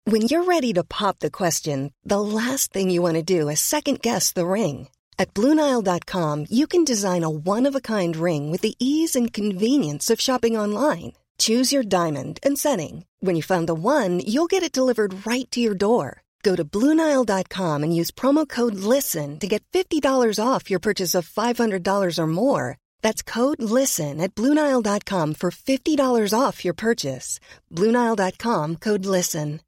When you're ready to pop the question, the last thing you want to do is second-guess the ring. At BlueNile.com, you can design a one-of-a-kind ring with the ease and convenience of shopping online. Choose your diamond and setting. When you find the one, you'll get it delivered right to your door. Go to BlueNile.com and use promo code LISTEN to get $50 off your purchase of $500 or more. That's code LISTEN at BlueNile.com for $50 off your purchase. BlueNile.com, code LISTEN.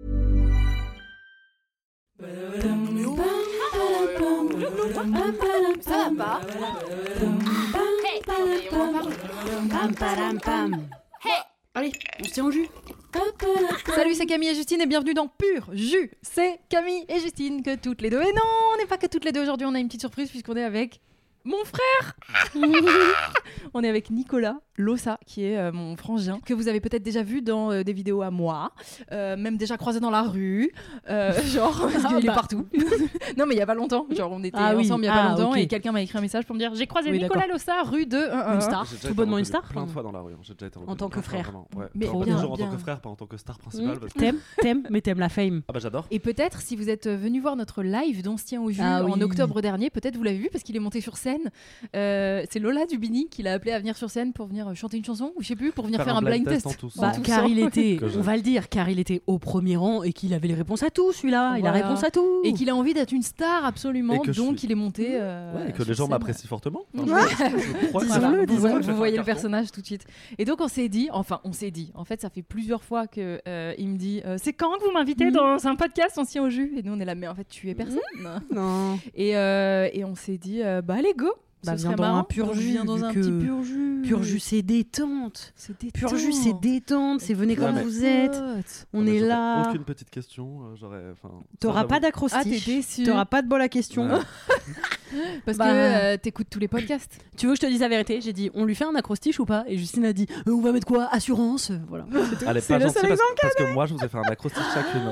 Allez, on se tient au jus. Salut, c'est Camille et Justine et bienvenue dans Pur Jus. C'est Camille et Justine que toutes les deux. Et non, on n'est pas que toutes les deux aujourd'hui, on a une petite surprise puisqu'on est avec mon frère. On est avec Nicolas Lossa, qui est mon frangin, que vous avez peut-être déjà vu dans des vidéos à moi, même déjà croisé dans la rue, genre, parce qu'il est partout. Non, mais il y a pas longtemps, genre on était ensemble il y a pas longtemps, et quelqu'un m'a écrit un message pour me dire j'ai croisé Nicolas Lossa, rue de... Une star, tout bonnement une star. Plein de fois dans la rue, j'ai déjà été en tant que frère. Ouais. Mais toujours en tant que frère, pas en tant que star principale. T'aimes, mais t'aimes la fame. Ah bah j'adore. Et peut-être, si vous êtes venu voir notre live dont on se tient au jus en octobre dernier, peut-être vous l'avez vu parce qu'il est monté sur scène. C'est Lola Dubini qui l'a appelé à venir sur scène pour venir chanter une chanson, ou je sais plus, pour venir faire un blind test. Car il était, on va le dire, car il était au premier rang et qu'il avait les réponses à tout, celui-là. Il a réponse à tout. Et qu'il a envie d'être une star absolument, donc il est monté. Et que les gens m'apprécient fortement. Je crois que vous voyez le personnage tout de suite. Et donc on s'est dit, en fait ça fait plusieurs fois que il me dit c'est quand que vous m'invitez dans un podcast on s'y au jus, et nous on est là mais en fait tu es personne. Non. Et on s'est dit bah allez go. Viens dans un pur jus. Viens dans un petit pur jus. Pur jus, c'est détente. Pur jus, c'est détente. C'est venez comme vous êtes. On est là. Aucune petite question. T'auras pas d'acrostiche. Ah, t'es déçu. T'auras pas de bol à question. Ouais. Parce que t'écoutes tous les podcasts. Tu veux que je te dise la vérité? J'ai dit, on lui fait un acrostiche ou pas? Et Justine a dit, on va mettre quoi? Assurance. Voilà. Elle est pas gentille parce que moi, je vous ai fait un acrostiche chacune.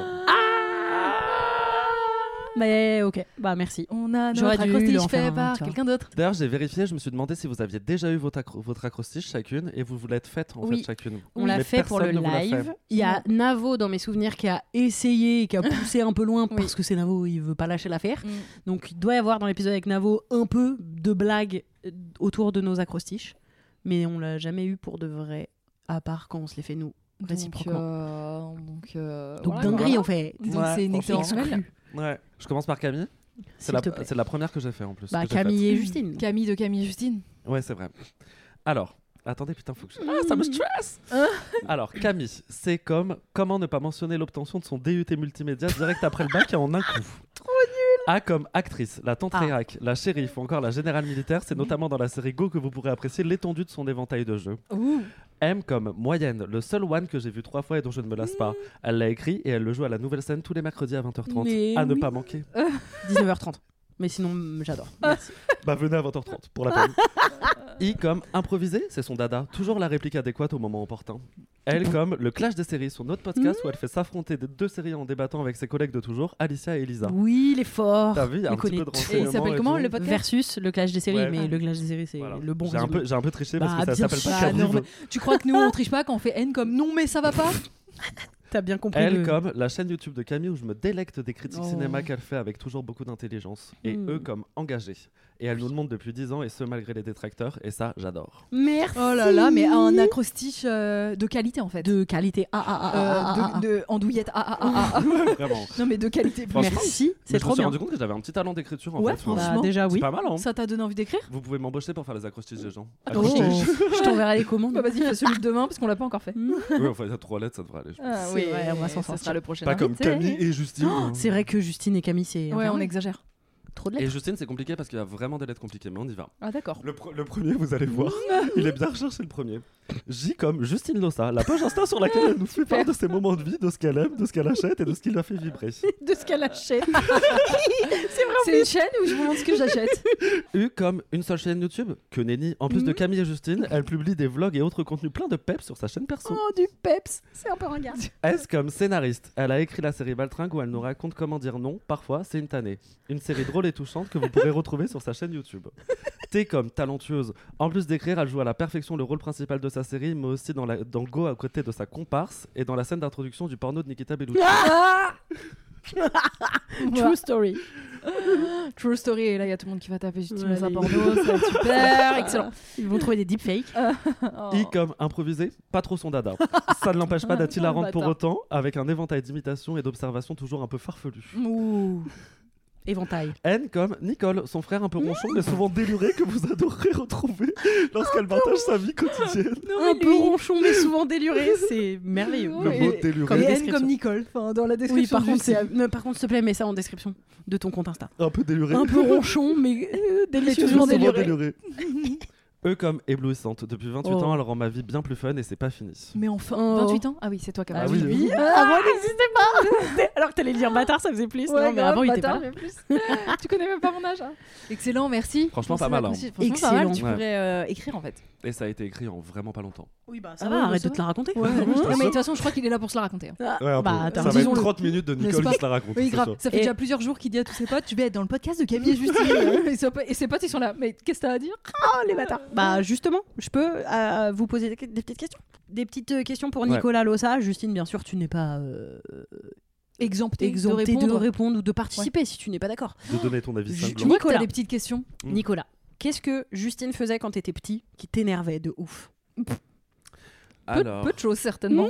Mais ok, bah merci. On a notre acrostiche fait par quelqu'un d'autre. D'ailleurs, j'ai vérifié, je me suis demandé si vous aviez déjà eu votre acrostiche chacune et vous l'êtes faite en fait chacune. On l'a fait pour le live. Il y a Navo dans mes souvenirs qui a essayé et qui a poussé un peu loin parce que c'est Navo, il veut pas lâcher l'affaire. Donc il doit y avoir dans l'épisode avec Navo un peu de blagues autour de nos acrostiches, mais on l'a jamais eu pour de vrai, à part quand on se les fait nous réciproquement. Donc dinguerie en fait. Donc c'est une excellente nouvelle. Ouais, je commence par Camille. C'est la première que j'ai fait en plus. Camille et Justine. Camille de Camille et Justine. Ouais, c'est vrai. Alors, attendez, putain, faut que ça me stresse. Alors, Camille, c'est comme comment ne pas mentionner l'obtention de son DUT multimédia direct après le bac et en un coup. Trop nul. A comme actrice, la tante Réac, la shérif ou encore la générale militaire, c'est notamment dans la série Go que vous pourrez apprécier l'étendue de son éventail de jeux. M comme moyenne, le seul one que j'ai vu 3 fois et dont je ne me lasse pas. Elle l'a écrit et elle le joue à la nouvelle scène tous les mercredis à 20h30. Ne pas manquer. 19h30. Mais sinon, j'adore. Merci. Bah venez à 20h30 pour la peine. I comme improvisé, c'est son dada. Toujours la réplique adéquate au moment opportun. Elle comme le clash des séries, son autre podcast où elle fait s'affronter des 2 séries en débattant avec ses collègues de toujours, Alicia et Elisa. Oui, il est fort. T'as vu, il y a un petit peu de renseignement. Et il s'appelle comment le podcast? Versus le clash des séries, mais le clash des séries c'est le bon résumé. J'ai un peu triché parce que ça s'appelle pas Cabrive. Tu crois que nous on triche pas quand on fait N comme non mais ça va pas? T'as bien compris. Elle comme la chaîne YouTube de Camille où je me délecte des critiques cinéma qu'elle fait avec toujours beaucoup d'intelligence. Et eux comme engagés. Et elle nous le montre depuis 10 ans et ce malgré les détracteurs. Et ça, j'adore. Merci. Oh là là, mais un acrostiche de qualité en fait. De qualité. De andouillette. Vraiment. Non mais de qualité. Merci. C'est trop bien. Je me suis rendu compte que j'avais un petit talent d'écriture en fait. Franchement. Déjà oui. C'est pas mal. Hein. Ça t'a donné envie d'écrire? Vous pouvez m'embaucher pour faire les acrostiches des gens. Je t'enverrai les commandes. Vas-y, fais celui de demain parce qu'on l'a pas encore fait. Oui, enfin, il y a 3 lettres, ça devrait aller. Oui, on va s'en sortir. Ça sera le prochain. Pas comme Camille et Justine. C'est vrai que Justine et Camille, c'est. Ouais, on exagère. Trop de lettres. Et Justine, c'est compliqué parce qu'il y a vraiment des lettres compliquées, mais on y va. Ah d'accord. Le premier, vous allez voir, il est bien recherché le premier. J comme Justine Lossa, la page Insta sur laquelle elle nous fait part de ses moments de vie, de ce qu'elle aime, de ce qu'elle achète et de ce qui la fait vibrer. De ce qu'elle achète. C'est une chaîne où je vous montre ce que j'achète. U comme une seule chaîne YouTube, que nenni. En plus de Camille et Justine, elle publie des vlogs et autres contenus plein de peps sur sa chaîne perso. Oh, du peps. C'est un peu ringard. S comme scénariste, elle a écrit la série Baltringue où elle nous raconte comment dire non, parfois c'est une tannée. Une série drôle et touchante que vous pourrez retrouver sur sa chaîne YouTube. T comme talentueuse, en plus d'écrire, elle joue à la perfection le rôle principal de sa série, mais aussi dans Go à côté de sa comparse et dans la scène d'introduction du porno de Nikita Bellucci. True story. True story, et là il y a tout le monde qui va taper Justine dans un porno, ça va être super, excellent. Ils vont trouver des deepfakes. I comme improvisé, pas trop son dada. Ça ne l'empêche pas d'être hilarante pour autant, avec un éventail d'imitations et d'observations toujours un peu farfelues. Ouh. Éventail. N comme Nicole, son frère un peu ronchon mais souvent déluré que vous adorerez retrouver lorsqu'elle partage sa vie quotidienne. Un peu ronchon mais souvent déluré, c'est merveilleux. Le mot déluré. Comme N comme Nicole, dans la description. Oui, par contre, s'il te plaît, mets ça en description de ton compte Insta. Un peu déluré. Un peu ronchon mais délicieusement déluré. E comme éblouissante. Depuis 28 ans, elle rend ma vie bien plus fun et c'est pas fini. Mais enfin, 28 ans ? Ah oui, c'est toi qui as 28 ans. Oui. Avant, elle n'existait pas. Alors que t'allais dire bâtard, ça faisait plus. Ouais, non, mais avant, il était pas là. Tu connais même pas mon âge. Excellent, merci. Franchement, pas mal. Franchement, pas mal. Tu pourrais écrire en fait. Et ça a été écrit en vraiment pas longtemps. Oui, bah ça va, arrête de te la raconter. Ouais, mais de toute façon, je crois qu'il est là pour se la raconter. Ouais, bah, ça va être 30 minutes de Nicole qui se la raconte. Oui, grave. Ça fait déjà plusieurs jours qu'il dit à tous ses potes, tu vas être dans le podcast de Camille et Justine. Et ses potes, ils sont là. Mais qu'est-ce que t'as à dire ? Oh, les bâtards. Bah justement, je peux vous poser des petites questions. Des petites questions pour Nicolas Lossa. Justine, bien sûr, tu n'es pas exempté de répondre ou de participer si tu n'es pas d'accord. De donner ton avis cinglant. Nicolas, des petites questions. Nicolas, qu'est-ce que Justine faisait quand t'étais petit qui t'énervait de ouf ? Peu de choses, certainement.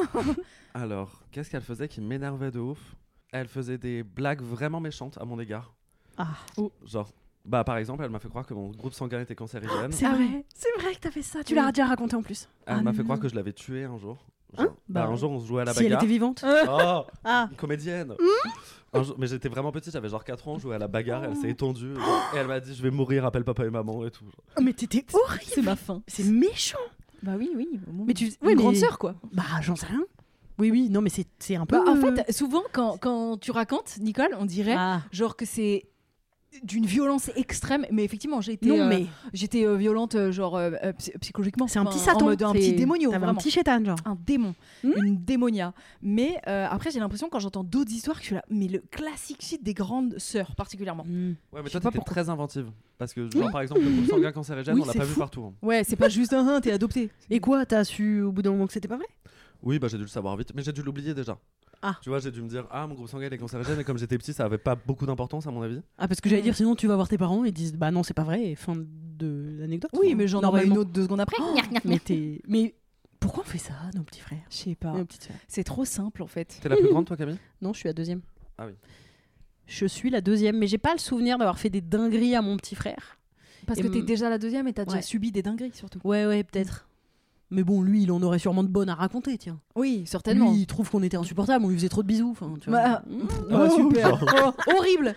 Alors, qu'est-ce qu'elle faisait qui m'énervait de ouf ? Elle faisait des blagues vraiment méchantes à mon égard. Genre, par exemple, elle m'a fait croire que mon groupe sanguin était cancérigène. C'est vrai que t'as fait ça. Tu l'as déjà raconté en plus. Elle m'a fait croire que je l'avais tuée un jour. Un jour, on se jouait à la bagarre. Si elle était vivante. Une comédienne. Mais j'étais vraiment petit, j'avais genre 4 ans, je jouais à la bagarre, elle s'est étendue. Et elle m'a dit, je vais mourir, appelle papa et maman et tout. Mais t'étais horrible. C'est ma fin. C'est méchant. Bah oui. Mais tu une grande sœur, quoi. Bah, j'en sais rien. Oui, non, mais c'est un peu. En fait, souvent, quand tu racontes, Nicole, on dirait genre que c'est d'une violence extrême, mais effectivement j'étais violente psychologiquement, c'est un petit Satan, en mode un petit démonio, t'avais un petit chétan, genre un démon, une démonia. Mais après j'ai l'impression quand j'entends d'autres histoires que je suis là, mais le classique shit des grandes sœurs particulièrement. Ouais, mais toi t'étais très inventive parce que genre par exemple le groupe sanguin cancérigène, on l'a pas vu partout. Ouais, c'est pas juste un t'es adopté. Et quoi, t'as su au bout d'un moment que c'était pas vrai? Oui, j'ai dû le savoir vite, mais j'ai dû l'oublier déjà. Tu vois, j'ai dû me dire, mon groupe sanguin est cancérigène, et comme j'étais petit, ça avait pas beaucoup d'importance à mon avis. Parce que j'allais dire, sinon tu vas voir tes parents et ils disent, bah non, c'est pas vrai, et fin de l'anecdote. Oui, mais j'en aurai une autre 2 secondes après. Mais pourquoi on fait ça, nos petits frères? Je sais pas. C'est trop simple en fait. T'es la plus grande, toi, Camille? Non, je suis la deuxième. Ah oui. Je suis la deuxième, mais j'ai pas le souvenir d'avoir fait des dingueries à mon petit frère. Parce que t'es déjà la deuxième et t'as déjà subi des dingueries surtout. Ouais, peut-être. Mais bon, lui, il en aurait sûrement de bonnes à raconter, tiens. Oui, certainement. Lui, il trouve qu'on était insupportable, on lui faisait trop de bisous. Enfin, tu vois. Super. Horrible.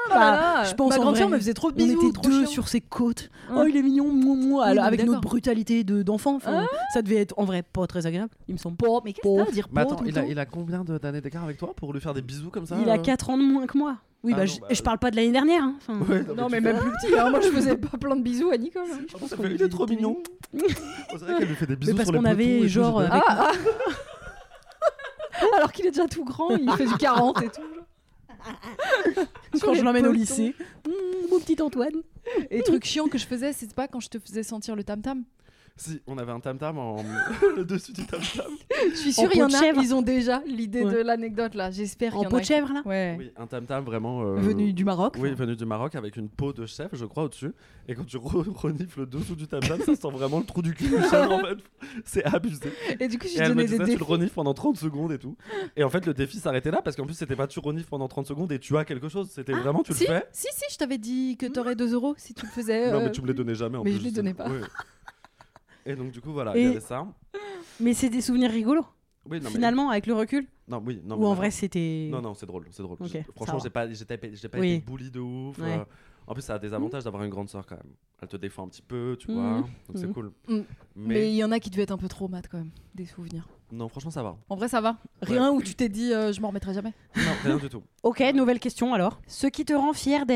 Je pense ma grande sœur me faisait trop de bisous. On était deux sur ses côtes. Il est mignon, avec notre brutalité d'enfant. Ça devait être en vrai pas très agréable. Il me semble pas. Mais qu'est-ce que ça veut dire? Mais attends, il a combien d'années d'écart avec toi pour lui faire des bisous comme ça? Il a 4 ans de moins que moi. Oui, je parle pas de l'année dernière. Non, mais même plus petit. Moi, je faisais pas plein de bisous à Nicole. Il est trop mignon. C'est vrai qu'elle lui fait des bisous parce sur les qu'on avait genre. Alors qu'il est déjà tout grand, il fait du 40 et tout. Quand je l'emmène au lycée. Mon petit Antoine. Et truc chiant que je faisais, c'est pas quand je te faisais sentir le tam-tam. Si, on avait un tam-tam le dessus du tam-tam. Je suis sûre, il y en a, ils ont déjà l'idée de l'anecdote là. J'espère qu'il y en a. En peau de chèvre là. Ouais. Oui, un tam-tam vraiment. Venu du Maroc. Oui, venu du Maroc avec une peau de chèvre, je crois, au-dessus. Et quand tu renifles le dessous du tam-tam, ça sent vraiment le trou du cul du chèvre en fait. C'est abusé. Et du coup, je donnais des défis. Tu le renifles pendant 30 secondes et tout. Et en fait, le défi s'arrêtait là parce qu'en plus, c'était pas tu renifles pendant 30 secondes et tu as quelque chose. C'était vraiment tu le fais. Si, je t'avais dit que t'aurais 2 € si tu le faisais. Non, mais tu me les donnais jamais en plus. Mais je les donnais pas. Et donc du coup voilà, il y avait ça. Mais c'est des souvenirs rigolos. Oui, non, finalement, avec le recul. Non, oui, non. Ou en vrai, c'était. Non, c'est drôle, c'est drôle. Okay, franchement, j'ai pas été bully de ouf. Ouais. En plus, ça a des avantages d'avoir une grande sœur quand même. Elle te défend un petit peu, tu vois. Donc c'est cool. Mais il y en a qui devaient être un peu traumates quand même, des souvenirs. Non, franchement, ça va. En vrai, ça va. Rien où tu t'es dit, je m'en remettrai jamais. Non, rien du tout. Ok, nouvelle question alors. Ce qui te rend fier d'elle.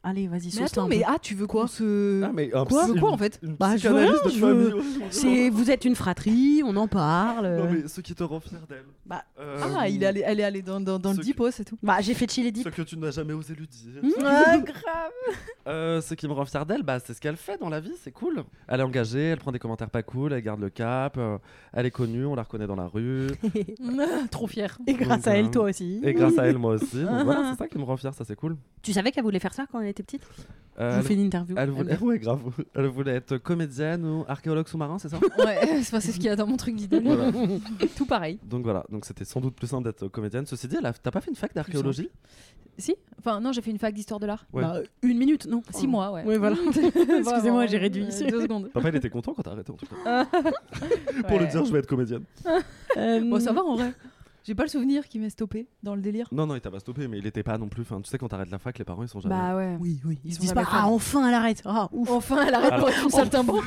Allez, vas-y, Mais attends, mais tu veux quoi tu veux quoi en fait? Je veux rien, vous êtes une fratrie, on en parle. Non, mais ceux qui te rendent fier d'elle. Elle est allée dans le dipos, c'est tout. J'ai fait chiller Deep. Ce que tu n'as jamais osé lui dire. Grave. Ce qui me rend fier d'elle, c'est ce qu'elle fait dans la vie, c'est cool. Elle est engagée, elle prend des commentaires pas cool, elle garde le cap, elle est connue, on la reconnaît dans la rue. Trop fière. Et grâce à elle, toi aussi. Et grâce à elle, moi aussi. Donc voilà, c'est ça qui me rend fier, ça c'est cool. Tu savais qu'elle voulait faire ça quand elle était petite? Je vous fais une interview. Ouais, grave. Elle voulait être comédienne ou archéologue sous-marin, c'est ça? Ouais, c'est ce qu'il y a dans mon truc d'idole. Voilà. Tout pareil. Donc voilà, donc c'était sans doute plus simple d'être comédienne. Ceci dit, t'as pas fait une fac d'archéologie? Si. Enfin, non, j'ai fait une fac d'histoire de l'art. Ouais. 1 minute, non? 6 mois, ouais. Oui, voilà. Excusez-moi, j'ai réduit. 2 secondes. Papa, il était content quand t'as arrêté en tout cas. Pour lui dire, je vais être comédienne. Bon, ça va en vrai. J'ai pas le souvenir qu'il m'ait stoppé dans le délire. Non, il t'a pas stoppé, mais il était pas non plus. Enfin, tu sais, quand t'arrêtes la fac, les parents ils sont jamais. Bah ouais. Oui. Ils se disent jamais pas, enfin elle arrête. Ouf. Enfin elle arrête pour être une saltimbanque.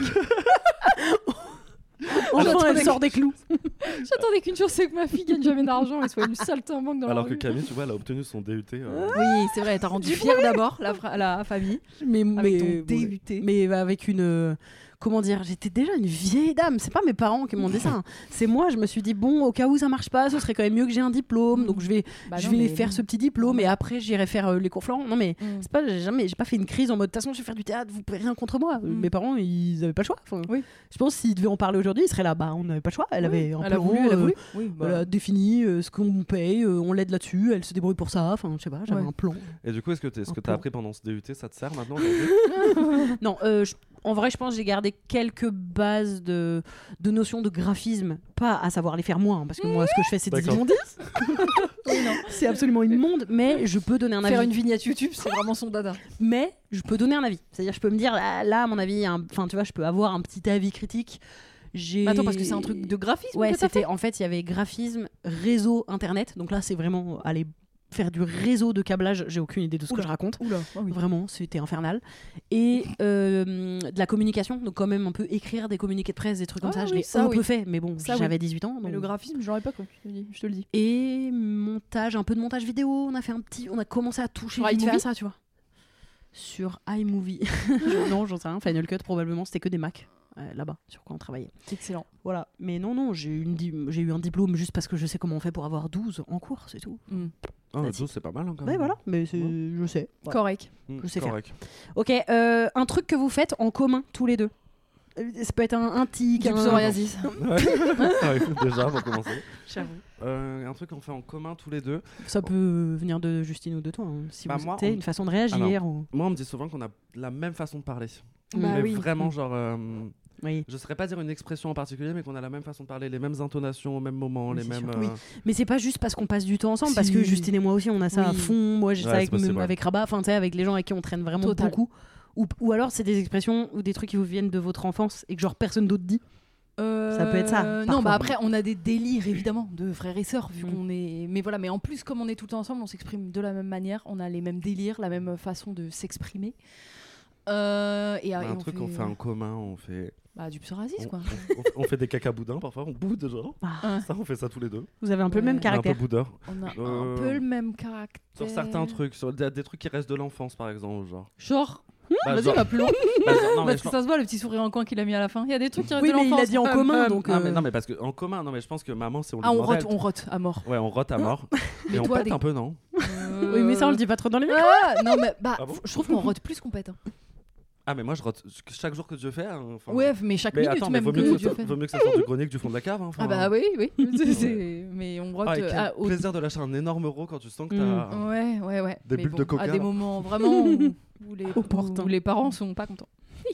Enfin elle sort des clous. J'attendais qu'une chose, c'est que ma fille gagne jamais d'argent et soit une saltimbanque dans Alors la que rue. Camille, tu vois, elle a obtenu son DUT. Oui, c'est vrai, t'as rendu fière d'abord la famille. Avec ton DUT. Mais avec une. Comment dire, j'étais déjà une vieille dame. C'est pas mes parents qui m'ont dit ça. C'est moi, je me suis dit, bon, au cas où ça marche pas, ce serait quand même mieux que j'ai un diplôme. Donc je vais faire ce petit diplôme et après j'irai faire les cours flancs. Non, mais c'est pas, j'ai pas fait une crise en mode, de toute façon, je vais faire du théâtre, vous pouvez rien contre moi. Mes parents, ils avaient pas le choix. Enfin, je pense s'ils devaient en parler aujourd'hui, ils seraient là, on n'avait pas le choix. Elle avait un plan, elle a voulu. Elle a défini ce qu'on paye, on l'aide là-dessus, elle se débrouille pour ça. Enfin, je sais pas, j'avais un plan. Et du coup, est-ce que t'as appris pendant ce DUT, ça te sert maintenant? Non, en vrai, je pense que j'ai gardé quelques bases de notions de graphisme, pas à savoir les faire moi, parce que moi, ce que je fais, c'est des immondices. C'est absolument immonde, mais je peux donner un avis. Faire une vignette YouTube, c'est vraiment son dada. Mais je peux donner un avis. C'est-à-dire, je peux me dire, là, à mon avis, tu vois, je peux avoir un petit avis critique. Attends, parce que c'est un truc de graphisme. Ouais, c'était en fait, il y avait graphisme, réseau, internet. Donc là, c'est vraiment aller faire du réseau de câblage, j'ai aucune idée de ce que je raconte. Vraiment, c'était infernal. Et de la communication, donc quand même un peu écrire des communiqués de presse, des trucs comme ça, je l'ai un peu fait, mais bon, j'avais 18 ans. Donc... Mais le graphisme, j'aurais pas quoi, je te le dis. Et montage, un peu de montage vidéo, on a commencé à toucher vite fait à ça, tu vois. Sur iMovie. Non, j'en sais rien, Final Cut probablement, c'était que des Mac. Là-bas, sur quoi on travaillait. Excellent. Voilà. Mais non, j'ai eu un diplôme juste parce que je sais comment on fait pour avoir 12 en cours, c'est tout. 12, c'est pas mal quand même. Ouais, voilà, mais je sais. Voilà. Correct. Je sais faire. Ok, un truc que vous faites en commun, tous les deux. Ça peut être un tic, un psoriasis. Déjà, pour commencer. J'avoue. Un truc qu'on fait en commun tous les deux. Ça peut venir de Justine ou de toi, si vous avez une façon de réagir. Moi, on me dit souvent qu'on a la même façon de parler. Bah mais vraiment, genre... Oui. Je ne saurais pas dire une expression en particulier, mais qu'on a la même façon de parler, les mêmes intonations au même moment, les mêmes. Oui. Mais c'est pas juste parce qu'on passe du temps ensemble, parce que Justine et moi aussi, on a ça à fond. Moi, j'ai ça avec Rabat, enfin, tu sais, avec les gens avec qui on traîne vraiment beaucoup. Ou alors, c'est des expressions ou des trucs qui vous viennent de votre enfance et que genre personne d'autre dit. Ça peut être ça. Non, après, on a des délires évidemment de frères et sœurs, vu qu'on est. Mais voilà, mais en plus, comme on est tout le temps ensemble, on s'exprime de la même manière, on a les mêmes délires, la même façon de s'exprimer. Un truc qu'on fait en commun, on fait. Du psoriasis, quoi. On fait des caca boudins parfois, on boude genre. Ça, on fait ça tous les deux. Vous avez un peu le même caractère. Un peu boudeur. On a un peu le même caractère. Sur certains trucs, sur des trucs qui restent de l'enfance par exemple, genre. Vas-y, va plus loin. Parce que ça se voit le petit sourire en coin qu'il a mis à la fin. Il y a des trucs qui restent de l'enfance. Oui, mais il a dit en commun, donc. Non, mais parce que en commun, non, mais je pense que maman, c'est on rote à mort. Ouais, on rote à mort. Et on pète un peu, non? Oui, mais ça, on le dit pas trop dans les micros. Non, mais je trouve qu'on rote plus qu'on pète. Ah, mais moi je rote chaque jour que Dieu fait. Ouais, mais chaque minute, attends, même vaut que Dieu fait. Vaut mieux que ça sorte du grenier que du fond de la cave. Ah bah oui. Mais on rote. Quel plaisir de lâcher un énorme euro quand tu sens que t'as. Ouais. Des bulles de coca. À des moments vraiment où les parents sont pas contents.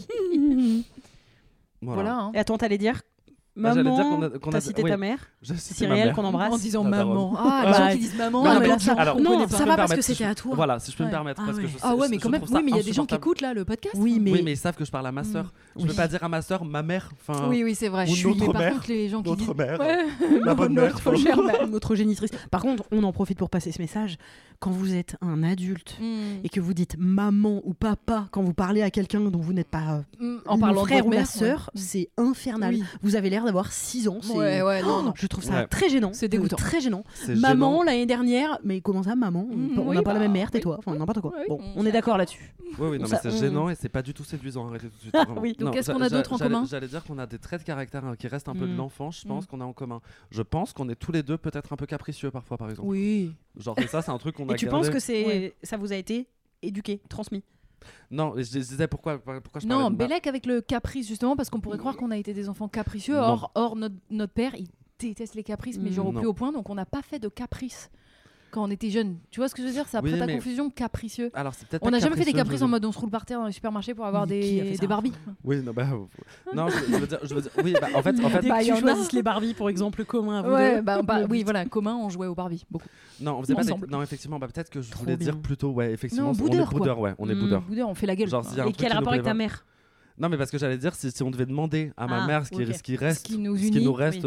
Voilà. Et attends, t'allais dire maman, t'as cité ta mère, Cyrielle qu'on embrasse. En disant maman. Les gens qui disent maman. Non, ça va parce que c'était à toi. Voilà, si je peux me permettre. Ouais, mais quand même, mais il y a des gens qui écoutent là le podcast. Oui, mais ils savent que je parle à ma sœur. Je peux pas dire à ma sœur ma mère. Oui, c'est vrai. Notre par contre, les gens qui disent notre mère, la bonne mère, notre génitrice. Par contre, on en profite pour passer ce message. Quand vous êtes un adulte et que vous dites maman ou papa quand vous parlez à quelqu'un dont vous n'êtes pas en parlant frère de ou la sœur, c'est infernal. Vous avez l'air l'air d'avoir 6 ans. Non. Je trouve ça très gênant. C'est dégoûtant. Très gênant. C'est Maman, gênant. l'année dernière, mais comment ça, maman On n'a pas la même mère, tais-toi. Enfin, n'importe quoi. Bon, on est d'accord là-dessus. Oui, non, mais c'est gênant et c'est pas du tout séduisant. Arrêtez tout de suite. Oui. Donc, qu'est-ce qu'on a d'autre en commun ? J'allais dire qu'on a des traits de caractère qui restent un peu de l'enfance, je pense qu'on a en commun. Je pense qu'on est tous les deux peut-être un peu capricieux parfois, par exemple. Oui. Genre, et ça, c'est un truc qu'on a Et tu gardé. penses que ça vous a été éduqué, transmis ? Non, je disais pourquoi je parlais Non, de Bellec avec le caprice, justement, parce qu'on pourrait croire qu'on a été des enfants capricieux. Non. Or notre père, il déteste les caprices, mais genre au Non. plus haut point, donc on n'a pas fait de caprices quand on était jeune. Tu vois ce que je veux dire ? Ça Oui, prête à mais- confusion, capricieux. Alors, c'est peut-être On pas n'a jamais fait des capricieux, caprices je veux en dire. mode on se roule par terre dans les supermarchés pour avoir Mais qui a fait des ça ? Barbies. Oui, non, non, je veux dire, oui, bah, en fait, Dès Bah, que y en tu a. choisisses les Barbies, pour exemple, commun à vous Ouais, deux. oui, voilà, commun, on jouait aux Barbies, beaucoup. non, on faisait pas Ensemble. non, effectivement, bah, peut-être que je Trop voulais dire bien. plutôt, ouais, effectivement, Non, on boudeur, est boudeur, ouais, on est boudeur. Boudeur, on fait la gueule. Genre, quoi. s'il y a un Et truc quel qui nous rapport avec plaît ta pas- mère ? Non, mais parce que j'allais dire, si on devait demander à ma Ah, mère ce qui reste, Ce qui nous ce qui unit, nous reste oui.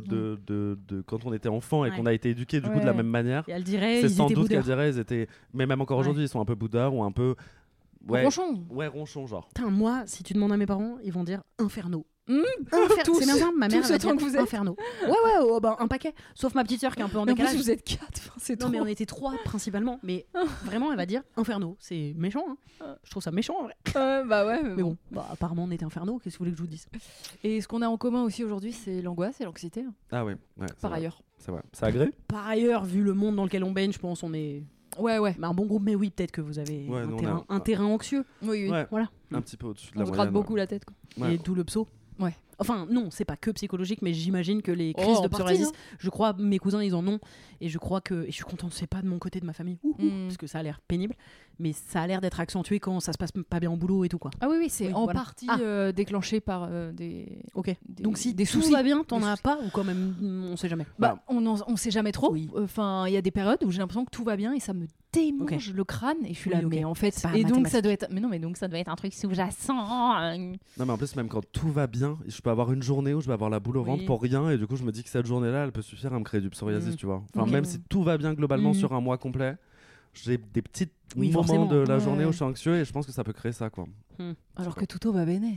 de quand on était enfant et Ouais. qu'on a été éduqués du coup de la Ouais. même manière, Et elle dirait, c'est ils sans étaient doute qu'elle boudeurs. dirait, ils étaient, mais même encore Ouais. aujourd'hui, ils sont un peu boudeurs ou un peu, ouais, Ronchon. ouais, ronchons genre. Putain, moi, si tu demandes à mes parents, ils vont dire Inferno. Tous. C'est bien ça, ma mère Tous elle va autant dire que vous êtes. Inferno. Ouais, oh, bah, un paquet. Sauf ma petite sœur qui est un peu en Mais en plus, décalage. vous êtes 4, c'est Non, trop. mais on était 3 principalement. Mais vraiment, elle va dire Inferno. C'est méchant. Hein. Je trouve ça méchant en vrai. Bah ouais, Mais bon, bah, apparemment, on était Inferno. Qu'est-ce que vous voulez que je vous dise ? Et ce qu'on a en commun aussi aujourd'hui, c'est l'angoisse et l'anxiété, hein, Ah ouais, c'est par vrai, ailleurs. c'est vrai. Ça agrée. Par ailleurs, vu le monde dans lequel on baigne, je pense on est Ouais. un bon groupe. Mais oui, peut-être que vous avez Ouais, un, nous, on terrain, a- un terrain anxieux. Oui. Ouais, Voilà. un petit peu au-dessus de On la se moyenne. gratte beaucoup la tête, quoi. Ouais. Et d'où le pso. Ouais. Enfin, non, c'est pas que psychologique, mais j'imagine que les crises en de partie, psoriasis, hein. je crois, mes cousins, ils en ont. Et je crois que. Et je suis contente, c'est pas de mon côté de ma famille. Parce que ça a l'air pénible. Mais ça a l'air d'être accentué quand ça se passe pas bien au boulot et tout, quoi. Ah oui, c'est Oui, en voilà. partie Ah. déclenché par des. Ok. Des- Donc si des tout soucis. va bien, t'en Des as soucis. pas ou quand même, on sait jamais. Bah, on sait jamais trop. Oui. Enfin, il y a des périodes où j'ai l'impression que tout va bien et ça me démange le crâne et je suis là. Oui, ok. Mais en fait, C'est pas et donc ça mathématique. doit être. Mais non, mais donc ça doit être un truc sous-jacent. Non, mais en plus, même quand tout va bien, je peux avoir une journée où je vais avoir la boule au ventre Oui. pour rien, et du coup, je me dis que cette journée-là, elle peut suffire à me créer du psoriasis, tu vois. Enfin, Ok. même si tout va bien globalement Mhm. sur un mois complet, j'ai des petits Oui, moments forcément. de la Ouais. journée où je suis anxieux, et je pense que ça peut créer ça, quoi. Alors que tutto va bene.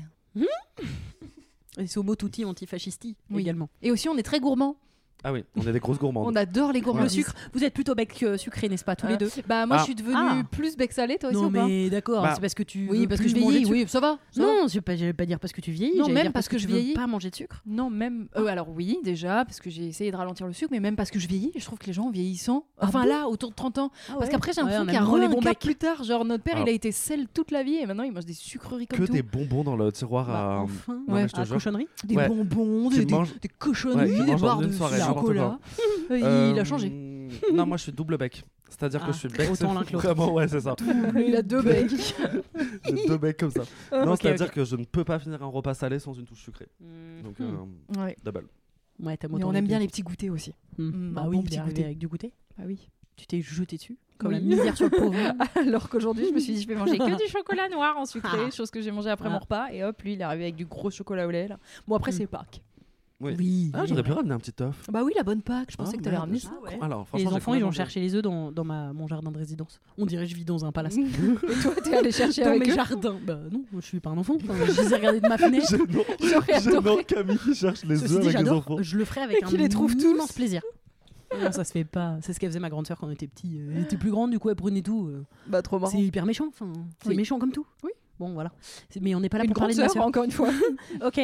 Et c'est homo tutti antifascisti Oui. également. Et aussi, on est très gourmands. Ah oui, on est des grosses gourmandes. On adore les Le gourmandises. sucre, vous êtes plutôt bec sucré, n'est-ce pas, tous les deux Bah moi, Ah. je suis devenue Ah. plus bec salé, toi aussi Non ou pas mais d'accord, Bah, c'est parce que tu Oui, veux parce que plus je manger de vieillis. sucre. Oui, ça va. ça va. Non, j'allais pas dire parce que tu vieillis, Non, j'allais même dire parce que je tu veux vieillis. pas manger de sucre. Non, même. Alors oui, déjà, parce que j'ai essayé de ralentir le sucre, mais même parce que je vieillis, je trouve que les gens en vieillissant. Enfin bon là, autour de 30 ans. Parce qu'après, j'ai l'impression Ouais, qu'il y a on aime un les bons cap becs. plus tard. Genre, notre père, Alors. il a été sel toute la vie et maintenant, il mange des sucreries comme Que tout. des bonbons dans le tiroir Bah, à. enfin, Non, mais je te à jure. cochonnerie. Des Ouais. bonbons, Qui des mange- des Ouais, cochonneries, qui des mange en barres de une soirée, n'importe chocolat. Il a changé. Non, moi je suis double bec. C'est-à-dire Ah, que je suis bec. autant l'un que l'autre. Vraiment, ouais, c'est ça. Il a deux becs. J'ai deux becs comme ça. Non, Ok, c'est-à-dire ok. que je ne peux pas finir un repas salé sans une touche sucrée. Donc, Ouais. double. Ouais, t'aimes Mais autant on les aime bien deux. les petits goûters aussi. Bah un oui, bon t'es petit arrivé goûter. avec du goûter. Ah oui. Tu t'es jeté dessus comme Oui. la misère sur le pauvre. Alors qu'aujourd'hui, je me suis dit, je vais manger que du chocolat noir en sucré, Ah. chose que j'ai mangé après Ah. mon repas. Et hop, lui, il est arrivé avec du gros chocolat au lait. Là. Bon, après, c'est Pâques. Oui. Ah, j'aurais pu ramener un petit œuf. Bah oui, la bonne Pâques. Je pensais Ah, que t'allais merde. ramener ça. Ah ouais. Alors, Et franchement, les j'ai enfants, quand ils même ont mangé. cherché les œufs dans mon jardin de résidence. On dirait que je vis dans un palace. Et toi, t'es allé chercher Dans avec mes eux. jardins. Bah non, je suis pas un enfant. Enfin, je les ai regardés de ma fenêtre. J'aurais J'adore adoré. Camille qui cherche les Ceci œufs dit, avec les j'adore. enfants. Je le ferai avec Et un qu'ils les trouvent tous. immense plaisir. Non, ça se fait pas. C'est ce qu'elle faisait ma grande sœur quand on était petits. Elle était plus grande, du coup elle prenait tout. Bah, trop marrant. C'est hyper méchant. Enfin, c'est Oui. méchant comme tout. Oui. Bon, voilà. Mais on n'est pas là Une pour parler grande de ma sœur, sœur. encore une fois. Ok.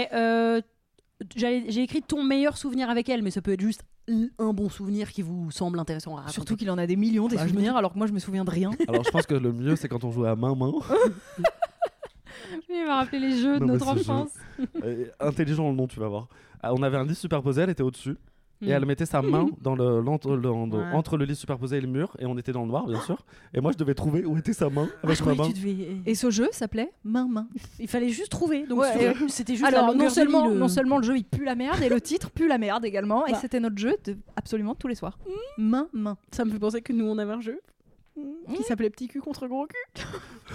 J'ai écrit ton meilleur souvenir avec elle, mais ça peut être juste un bon souvenir qui vous semble intéressant à raconter. Surtout qu'il en a des millions, des Bah, je me souvenirs, alors que moi, je me souviens de rien. Alors, je pense que le mieux, c'est quand on jouait à main-main. Il m'a rappelé les jeux de Non, mais notre ce jeu. enfance. Intelligent le nom, tu vas voir. Ah, on avait un lit superposé, elle était au-dessus. Hmm. Et elle mettait sa main dans entre le lit superposé et le mur, et on était dans le noir, bien sûr. Et moi, je devais trouver où était sa main Ah, avec je ma croyais main. que tu devais. Et ce jeu s'appelait Main-Main. Il fallait juste trouver. Donc Ouais, c'était juste la Alors, longueur non du seulement, lit, le- non seulement le jeu il pue la merde, et le titre pue la merde également, et Bah. c'était notre jeu de absolument tous les soirs. Main-Main. Ça me fait penser que nous on avait un jeu qui s'appelait Petit cul contre gros cul.